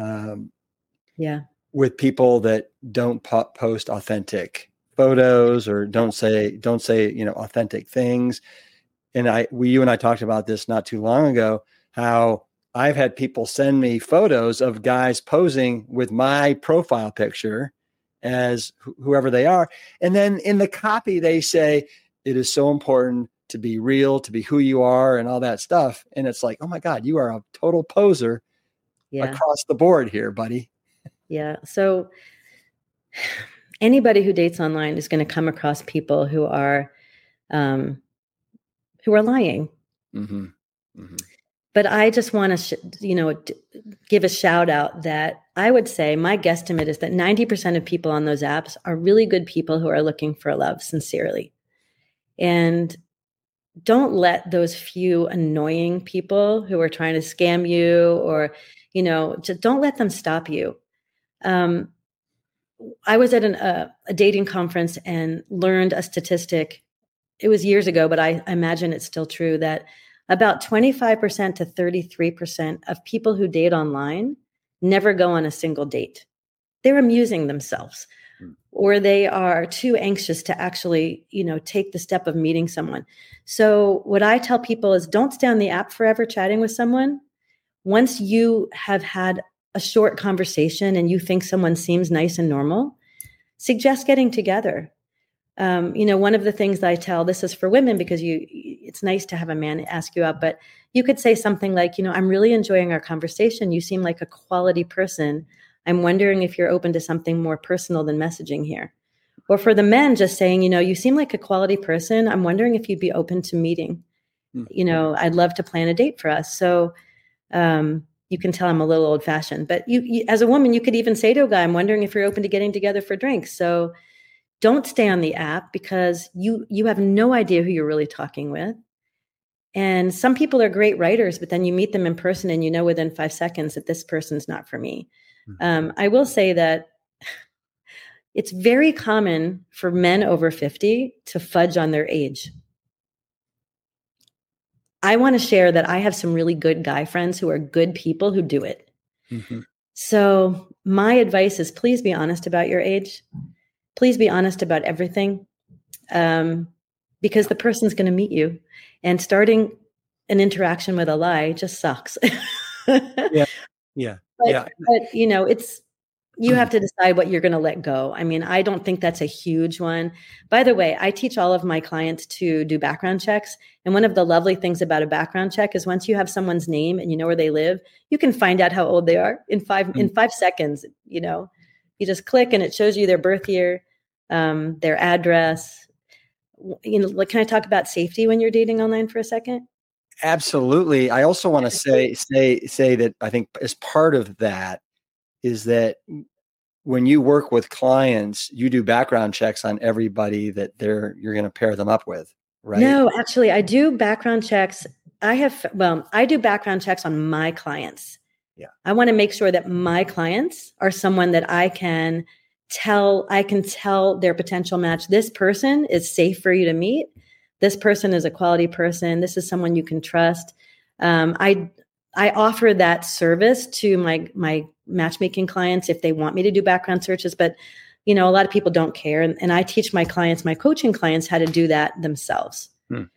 with people that don't post authentic photos or don't say, authentic things. And you and I talked about this not too long ago, how I've had people send me photos of guys posing with my profile picture as whoever they are. And then in the copy, they say, it is so important to be real, to be who you are and all that stuff. And it's like, oh my God, you are a total poser across the board here, buddy. Yeah. So anybody who dates online is going to come across people who are lying. Mm-hmm. Mm-hmm. But I just want to, give a shout out that I would say my guesstimate is that 90% of people on those apps are really good people who are looking for love sincerely. And don't let those few annoying people who are trying to scam you or, just don't let them stop you. I was at a dating conference and learned a statistic. It was years ago, but I imagine it's still true that about 25% to 33% of people who date online never go on a single date. They're amusing themselves, or they are too anxious to actually, take the step of meeting someone. So what I tell people is don't stay on the app forever chatting with someone. Once you have had a short conversation and you think someone seems nice and normal, suggest getting together. One of the things that I tell, this is for women because it's nice to have a man ask you out, but you could say something like, I'm really enjoying our conversation. You seem like a quality person. I'm wondering if you're open to something more personal than messaging here. Or for the men, just saying, you seem like a quality person. I'm wondering if you'd be open to meeting. I'd love to plan a date for us. So you can tell I'm a little old fashioned, but you as a woman, you could even say to a guy, I'm wondering if you're open to getting together for drinks. So don't stay on the app because you have no idea who you're really talking with. And some people are great writers, but then you meet them in person and within 5 seconds that this person's not for me. I will say that it's very common for men over 50 to fudge on their age. I want to share that I have some really good guy friends who are good people who do it. Mm-hmm. So my advice is please be honest about your age. Please be honest about everything, because the person's going to meet you, and starting an interaction with a lie just sucks. Yeah. But you have to decide what you're going to let go. I mean, I don't think that's a huge one. By the way, I teach all of my clients to do background checks. And one of the lovely things about a background check is once you have someone's name and you know where they live, you can find out how old they are in 5 seconds. You just click and it shows you their birth year, their address. Can I talk about safety when you're dating online for a second? Absolutely. I also want to say that I think as part of that is that when you work with clients, you do background checks on everybody that you're going to pair them up with, right? No, actually, I do background checks. I do background checks on my clients. Yeah. I want to make sure that my clients are someone that I can tell their potential match. This person is safe for you to meet. This person is a quality person. This is someone you can trust. I offer that service to my matchmaking clients if they want me to do background searches, but a lot of people don't care. And I teach my coaching clients how to do that themselves.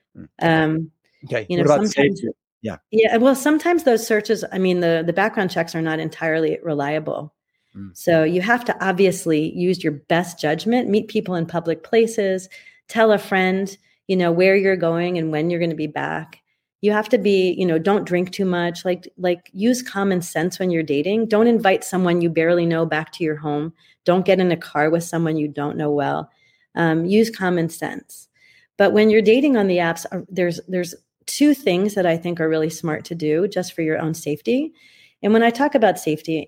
Okay. What about safety? Yeah. Well, sometimes those searches, the background checks are not entirely reliable. So you have to obviously use your best judgment, meet people in public places, tell a friend, where you're going and when you're going to be back. You have to be, don't drink too much, like use common sense when you're dating. Don't invite someone you barely know back to your home. Don't get in a car with someone you don't know well. Use common sense. But when you're dating on the apps, there's 2 things that I think are really smart to do just for your own safety. And when I talk about safety,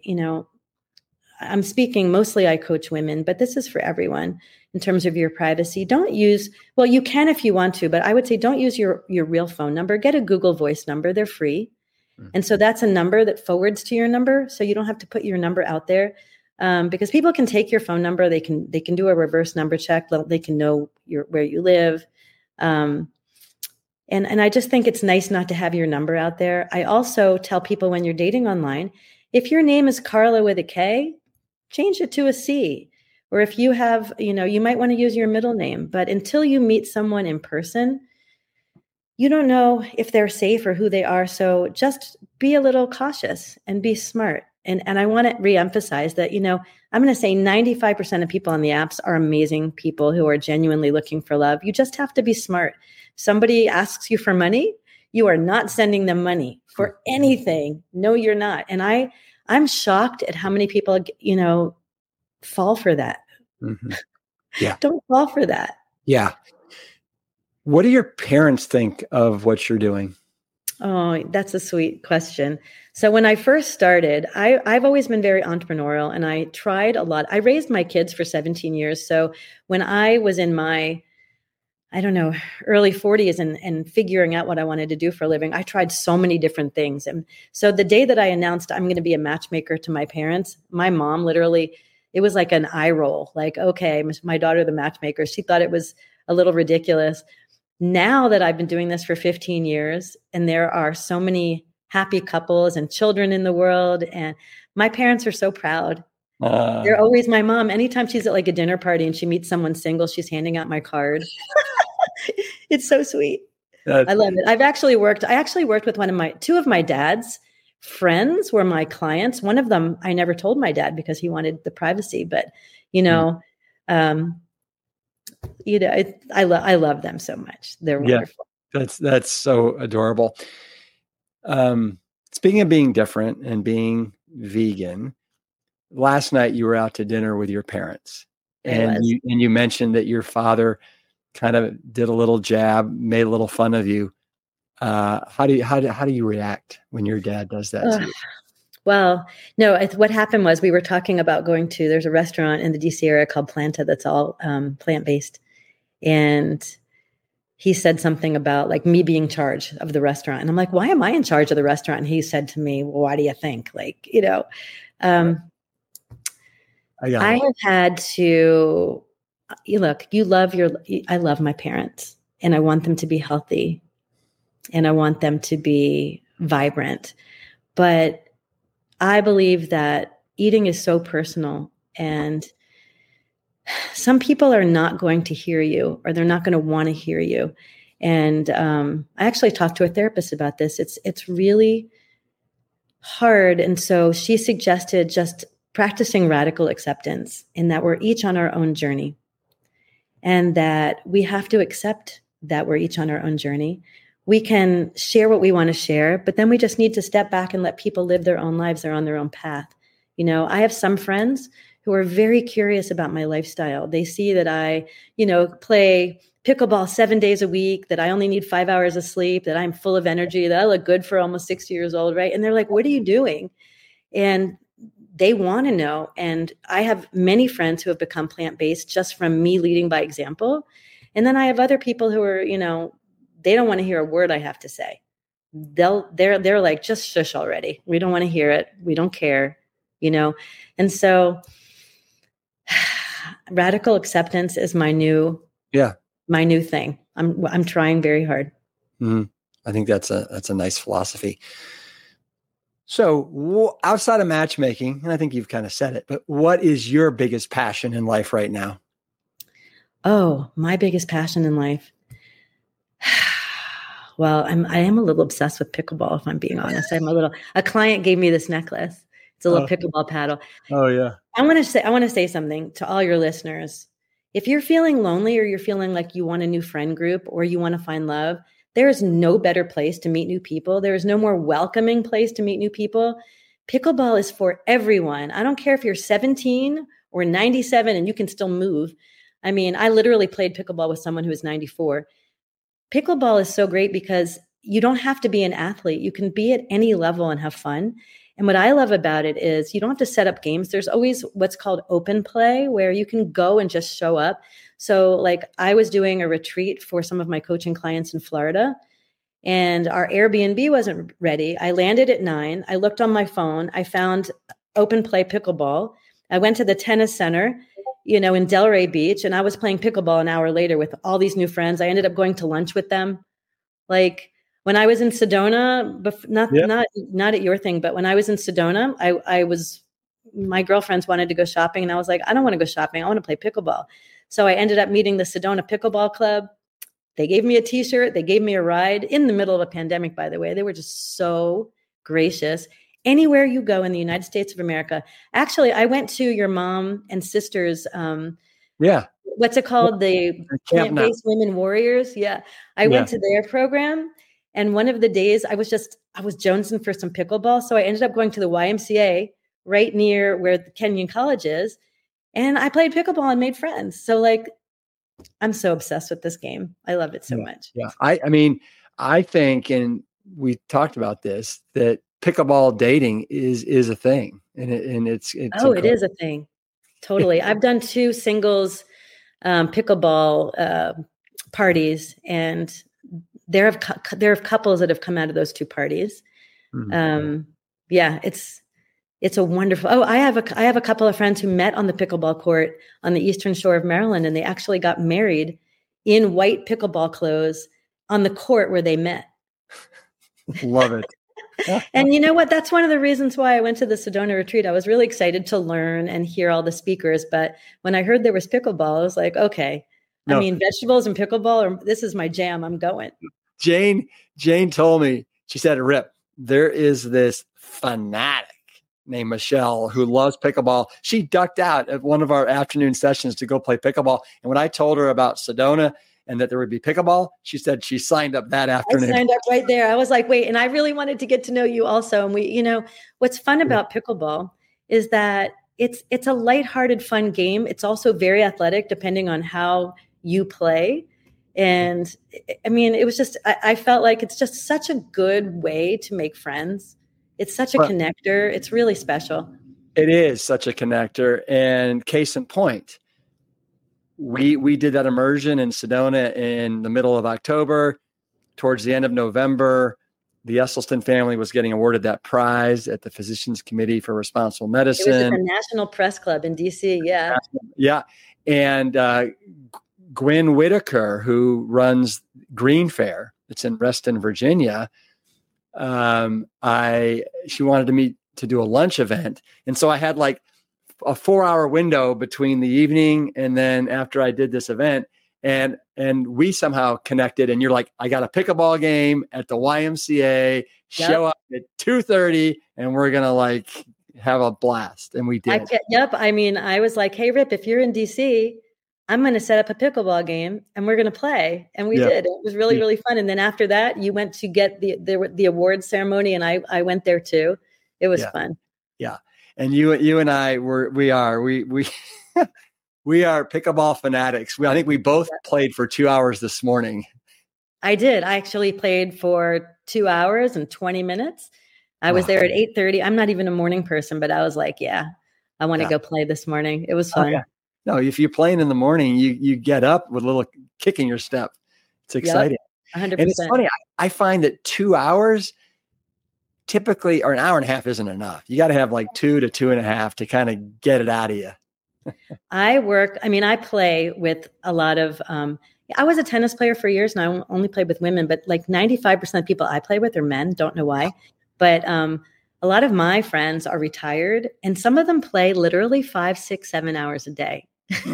I'm speaking mostly, I coach women, but this is for everyone in terms of your privacy. You can if you want to, but I would say don't use your real phone number. Get a Google Voice number. They're free. Mm-hmm. And so that's a number that forwards to your number. So you don't have to put your number out there because people can take your phone number. They can do a reverse number check. They can know where you live. And I just think it's nice not to have your number out there. I also tell people when you're dating online, if your name is Carla with a K, change it to a C. Or if you have, you might want to use your middle name. But until you meet someone in person, you don't know if they're safe or who they are. So just be a little cautious and be smart. And I want to reemphasize that, I'm going to say 95% of people on the apps are amazing people who are genuinely looking for love. You just have to be smart. Somebody asks you for money, you are not sending them money for anything. No, you're not. And I'm shocked at how many people, fall for that. Mm-hmm. Yeah. Don't fall for that. Yeah. What do your parents think of what you're doing? Oh, that's a sweet question. So when I first started, I've always been very entrepreneurial, and I tried a lot. I raised my kids for 17 years. So when I was in my, early 40s and figuring out what I wanted to do for a living, I tried so many different things. And so the day that I announced I'm going to be a matchmaker to my parents, my mom literally, it was like an eye roll, like, okay, my daughter, the matchmaker, she thought it was a little ridiculous. Now that I've been doing this for 15 years and there are so many happy couples and children in the world, and my parents are so proud. They're always, my mom, anytime she's at like a dinner party and she meets someone single, she's handing out my card. It's so sweet. I love it. I actually worked with two of my dad's friends were my clients. One of them, I never told my dad because he wanted the privacy, but I love them so much. They're wonderful. That's so adorable. Speaking of being different and being vegan, last night you were out to dinner with your parents, and you mentioned that your father kind of did a little jab, made a little fun of you. How do you react when your dad does that to you? Well, no, what happened was we were talking about there's a restaurant in the DC area called Planta that's all plant-based. And he said something about like me being in charge of the restaurant. And I'm like, why am I in charge of the restaurant? And he said to me, well, why do you think? I have had to, look, I love my parents, and I want them to be healthy, and I want them to be vibrant. But I believe that eating is so personal, and some people are not going to hear you, or they're not going to want to hear you. And I actually talked to a therapist about this. It's really hard. And so she suggested just practicing radical acceptance, in that we're each on our own journey, and that we have to accept that we're each on our own journey. We can share what we want to share, but then we just need to step back and let people live their own lives. They're on their own path. I have some friends who are very curious about my lifestyle. They see that I, play pickleball 7 days a week, that I only need 5 hours of sleep, that I'm full of energy, that I look good for almost 60 years old, right? And they're like, what are you doing? And they want to know. And I have many friends who have become plant-based just from me leading by example. And then I have other people who are, they don't want to hear a word I have to say. They're like, just shush already. We don't want to hear it. We don't care, And so radical acceptance is my new thing. I'm trying very hard. Mm-hmm. I think that's a nice philosophy. So outside of matchmaking, and I think you've kind of said it, but what is your biggest passion in life right now? Oh, my biggest passion in life. Well, I am a little obsessed with pickleball, if I'm being honest. A client gave me this necklace. It's a little pickleball paddle. Oh yeah. I want to say something to all your listeners. If you're feeling lonely, or you're feeling like you want a new friend group, or you want to find love, there is no better place to meet new people. There is no more welcoming place to meet new people. Pickleball is for everyone. I don't care if you're 17 or 97 and you can still move. I mean, I literally played pickleball with someone who was 94. Pickleball is so great because you don't have to be an athlete. You can be at any level and have fun. And what I love about it is you don't have to set up games. There's always what's called open play, where you can go and just show up. So like I was doing a retreat for some of my coaching clients in Florida, and our Airbnb wasn't ready. I landed at 9. I looked on my phone. I found open play pickleball. I went to the tennis center, in Delray Beach, and I was playing pickleball an hour later with all these new friends. I ended up going to lunch with them. Like when I was in Sedona, not at your thing, but when I was in Sedona, my girlfriends wanted to go shopping, and I was like, I don't want to go shopping. I want to play pickleball. So I ended up meeting the Sedona Pickleball Club. They gave me a t-shirt. They gave me a ride in the middle of a pandemic, by the way. They were just so gracious. Anywhere you go in the United States of America. Actually, I went to your mom and sister's, what's it called? The Plant-Based Women Warriors. Yeah. I went to their program. And one of the days I was jonesing for some pickleball. So I ended up going to the YMCA right near where the Kenyon College is. And I played pickleball and made friends. So like, I'm so obsessed with this game. I love it so much. Yeah. I mean, I think, and we talked about this, that pickleball dating is a thing. And it's it is a thing. Totally. I've done 2 singles pickleball parties, and there are couples that have come out of those 2 parties. Mm-hmm. It's a wonderful. Oh, I have a couple of friends who met on the pickleball court on the Eastern Shore of Maryland, and they actually got married in white pickleball clothes on the court where they met. Love it. And you know what? That's one of the reasons why I went to the Sedona retreat. I was really excited to learn and hear all the speakers. But when I heard there was pickleball, I was like, okay. No. I mean, vegetables and pickleball, this is my jam. I'm going. Jane told me, she said, Rip, there is this fanatic named Michelle who loves pickleball. She ducked out at one of our afternoon sessions to go play pickleball. And when I told her about Sedona and that there would be pickleball, she said she signed up that afternoon. I signed up right there. I was like, wait, and I really wanted to get to know you also. And we, what's fun about pickleball is that it's a lighthearted, fun game. It's also very athletic depending on how you play. And I mean, it was just, I felt like it's just such a good way to make friends. It's such a connector. It's really special. It is such a connector. And case in point, we did that immersion in Sedona in the middle of October. Towards the end of November, the Esselstyn family was getting awarded that prize at the Physicians Committee for Responsible Medicine. It was at the National Press Club in DC. Yeah. Yeah. And Gwen Whitaker, who runs Green Fair, it's in Reston, Virginia, she wanted me to do a lunch event. And so I had like a 4-hour window between the evening and then after I did this event, and we somehow connected. And you're like, I got a pickleball game at the YMCA, show up at 2:30 and we're going to like have a blast. And we did. I mean, I was like, hey, Rip, if you're in DC, I'm going to set up a pickleball game and we're going to play. And we did. It was really, really fun. And then after that, you went to get the awards ceremony, and I went there too. It was fun. Yeah. And you and I we are pickleball fanatics. I think we both played for 2 hours this morning. I did. I actually played for 2 hours and 20 minutes. I was there at 8:30. I'm not even a morning person, but I was like, I want to go play this morning. It was fun. Oh, yeah. No, if you're playing in the morning, you get up with a little kick in your step. It's exciting. 100%. And it's funny. I find that 2 hours typically, or an hour and a half isn't enough. You got to have like 2 to 2.5 to kind of get it out of you. I play with a lot of, I was a tennis player for years and I only played with women, but like 95% of people I play with are men. Don't know why. But a lot of my friends are retired and some of them play literally 5, 6, 7 hours a day.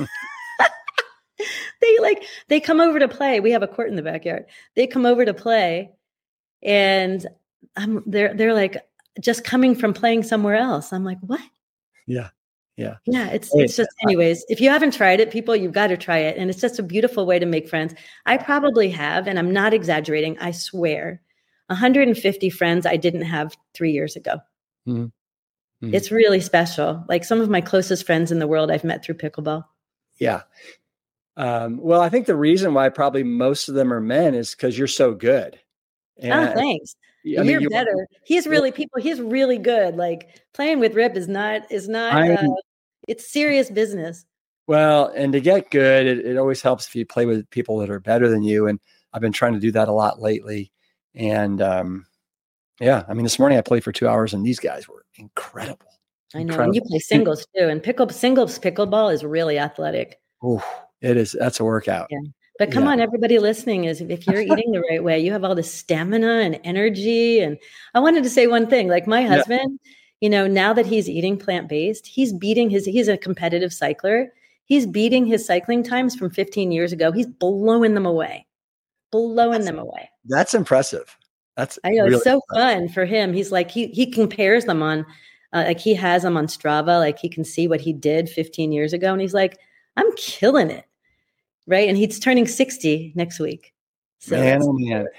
They come over to play. We have a court in the backyard. They come over to play and they're like just coming from playing somewhere else. I'm like, what? Yeah. It's just, anyways, if you haven't tried it, people, you've got to try it. And it's just a beautiful way to make friends. I probably have, and I'm not exaggerating, I swear, 150 friends I didn't have 3 years ago. Mm-hmm. Mm-hmm. It's really special. Like some of my closest friends in the world I've met through pickleball. Yeah. Well, I think the reason why probably most of them are men is because you're so good. And thanks. You're better. He's really good. Like playing with Rip is not, it's serious business. Well, and to get good, it always helps if you play with people that are better than you. And I've been trying to do that a lot lately. And this morning I played for 2 hours and these guys were incredible. I know. And you play singles too. And singles pickleball is really athletic. Oh, it is. That's a workout. Yeah. But come on, everybody listening, is if you're eating the right way, you have all the stamina and energy. And I wanted to say one thing, like my husband, now that he's eating plant-based, he's a competitive cycler. He's beating his cycling times from 15 years ago. He's blowing them away. blowing them away. That's impressive. I know, really it's so impressive. fun for him. He's like, he compares them on, like he has them on Strava. Like he can see what he did 15 years ago. And he's like, I'm killing it. Right. And he's turning 60 next week. So Man, oh man.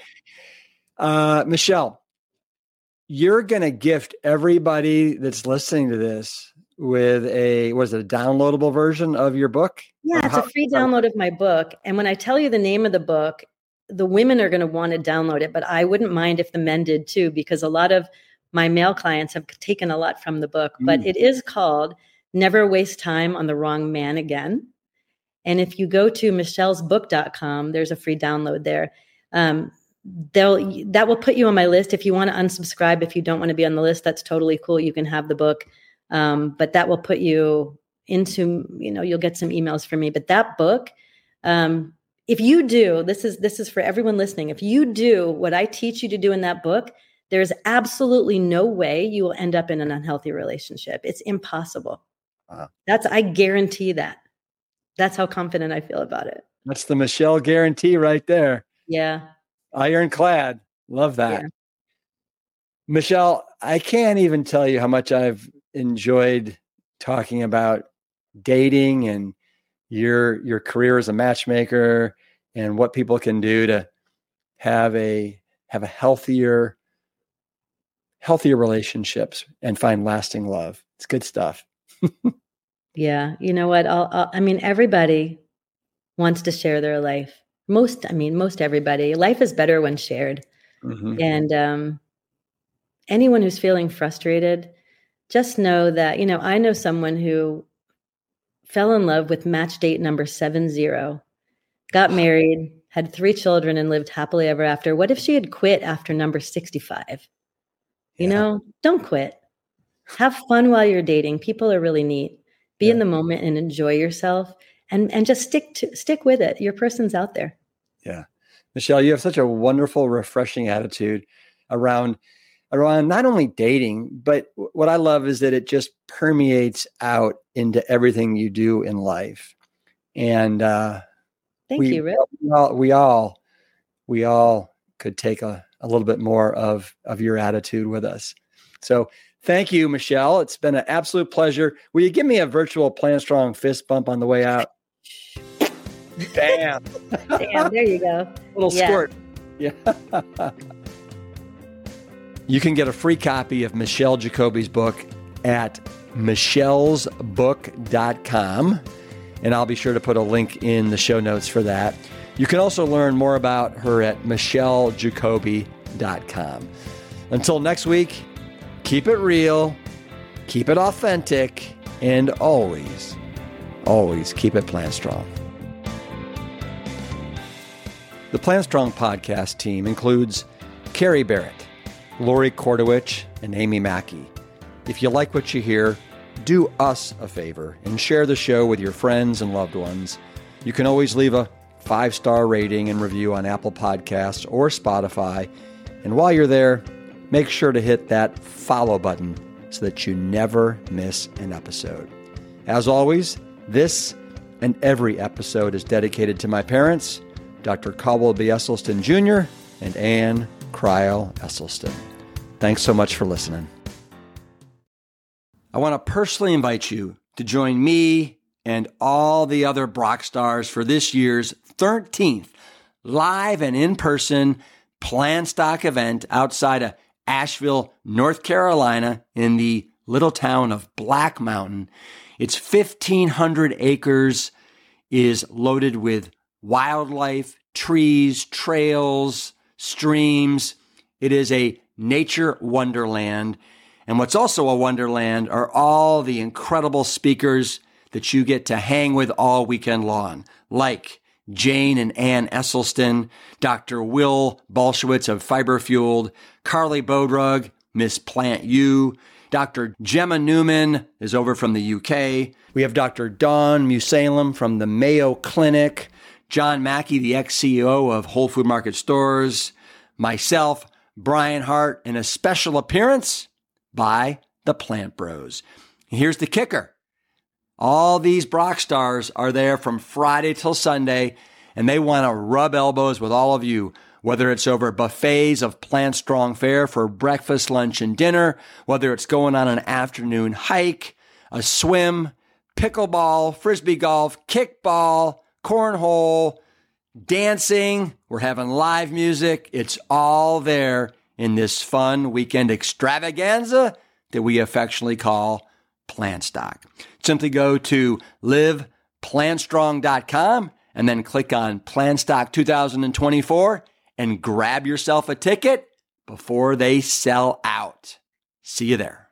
Michelle, you're going to gift everybody that's listening to this with a downloadable version of your book? Yeah, it's a free download of my book. And when I tell you the name of the book, the women are going to want to download it, but I wouldn't mind if the men did too, because a lot of my male clients have taken a lot from the book. But it is called Never Waste Time on the Wrong Man Again. And if you go to michellesbook.com, there's a free download there. That will put you on my list. If you want to unsubscribe, if you don't want to be on the list, that's totally cool. You can have the book. But that will put you into, you'll get some emails from me. But that book, if you do, this is for everyone listening. If you do what I teach you to do in that book, there's absolutely no way you will end up in an unhealthy relationship. It's impossible. Wow. I guarantee that. That's how confident I feel about it. That's the Michelle guarantee right there. Yeah. Ironclad. Love that. Yeah. Michelle, I can't even tell you how much I've enjoyed talking about dating and your career as a matchmaker and what people can do to have a healthier relationships and find lasting love. It's good stuff. Yeah. You know what? Everybody wants to share their life. Most everybody. Life is better when shared. Mm-hmm. And anyone who's feeling frustrated, just know that, I know someone who fell in love with match date number 70, got married, had 3 children, and lived happily ever after. What if she had quit after number 65? Don't quit. Have fun while you're dating. People are really neat. Be in the moment and enjoy yourself, and just stick with it. Your person's out there. Yeah. Michelle, you have such a wonderful, refreshing attitude around not only dating, but what I love is that it just permeates out into everything you do in life. And thank you, Rick. We all could take a little bit more of your attitude with us. So thank you, Michelle. It's been an absolute pleasure. Will you give me a virtual Plant Strong fist bump on the way out? Bam. Damn, there you go. Little squirt. Yeah. You can get a free copy of Michelle Jacoby's book at michellesbook.com. And I'll be sure to put a link in the show notes for that. You can also learn more about her at michellejacoby.com. Until next week, keep it real, keep it authentic, and always, always keep it Plant Strong. The Plant Strong podcast team includes Carrie Barrett, Lori Kordowich, and Amy Mackey. If you like what you hear, do us a favor and share the show with your friends and loved ones. You can always leave a 5-star rating and review on Apple Podcasts or Spotify. And while you're there, make sure to hit that follow button so that you never miss an episode. As always, this and every episode is dedicated to my parents, Dr. Caldwell B. Esselstyn Jr. and Anne Cryle Esselstyn. Thanks so much for listening. I want to personally invite you to join me and all the other Brock stars for this year's 13th live and in-person Plant Stock event outside of Asheville, North Carolina, in the little town of Black Mountain. It's 1,500 acres, is loaded with wildlife, trees, trails, streams. It is a nature wonderland. And what's also a wonderland are all the incredible speakers that you get to hang with all weekend long, like Jane and Ann Esselstyn, Dr. Will Bolshewitz of Fiber Fueled, Carly Bodrug, Miss Plant U, Dr. Gemma Newman is over from the UK. We have Dr. Dawn Musalem from the Mayo Clinic, John Mackey, the ex-CEO of Whole Food Market Stores, myself, Brian Hart, and a special appearance by the Plant Bros. Here's the kicker. All these Brock stars are there from Friday till Sunday, and they want to rub elbows with all of you, whether it's over buffets of Plant Strong fare for breakfast, lunch, and dinner, whether it's going on an afternoon hike, a swim, pickleball, frisbee golf, kickball, cornhole, dancing. We're having live music. It's all there in this fun weekend extravaganza that we affectionately call PlantStock. Simply go to liveplantstrong.com and then click on PlantStock 2024 and grab yourself a ticket before they sell out. See you there.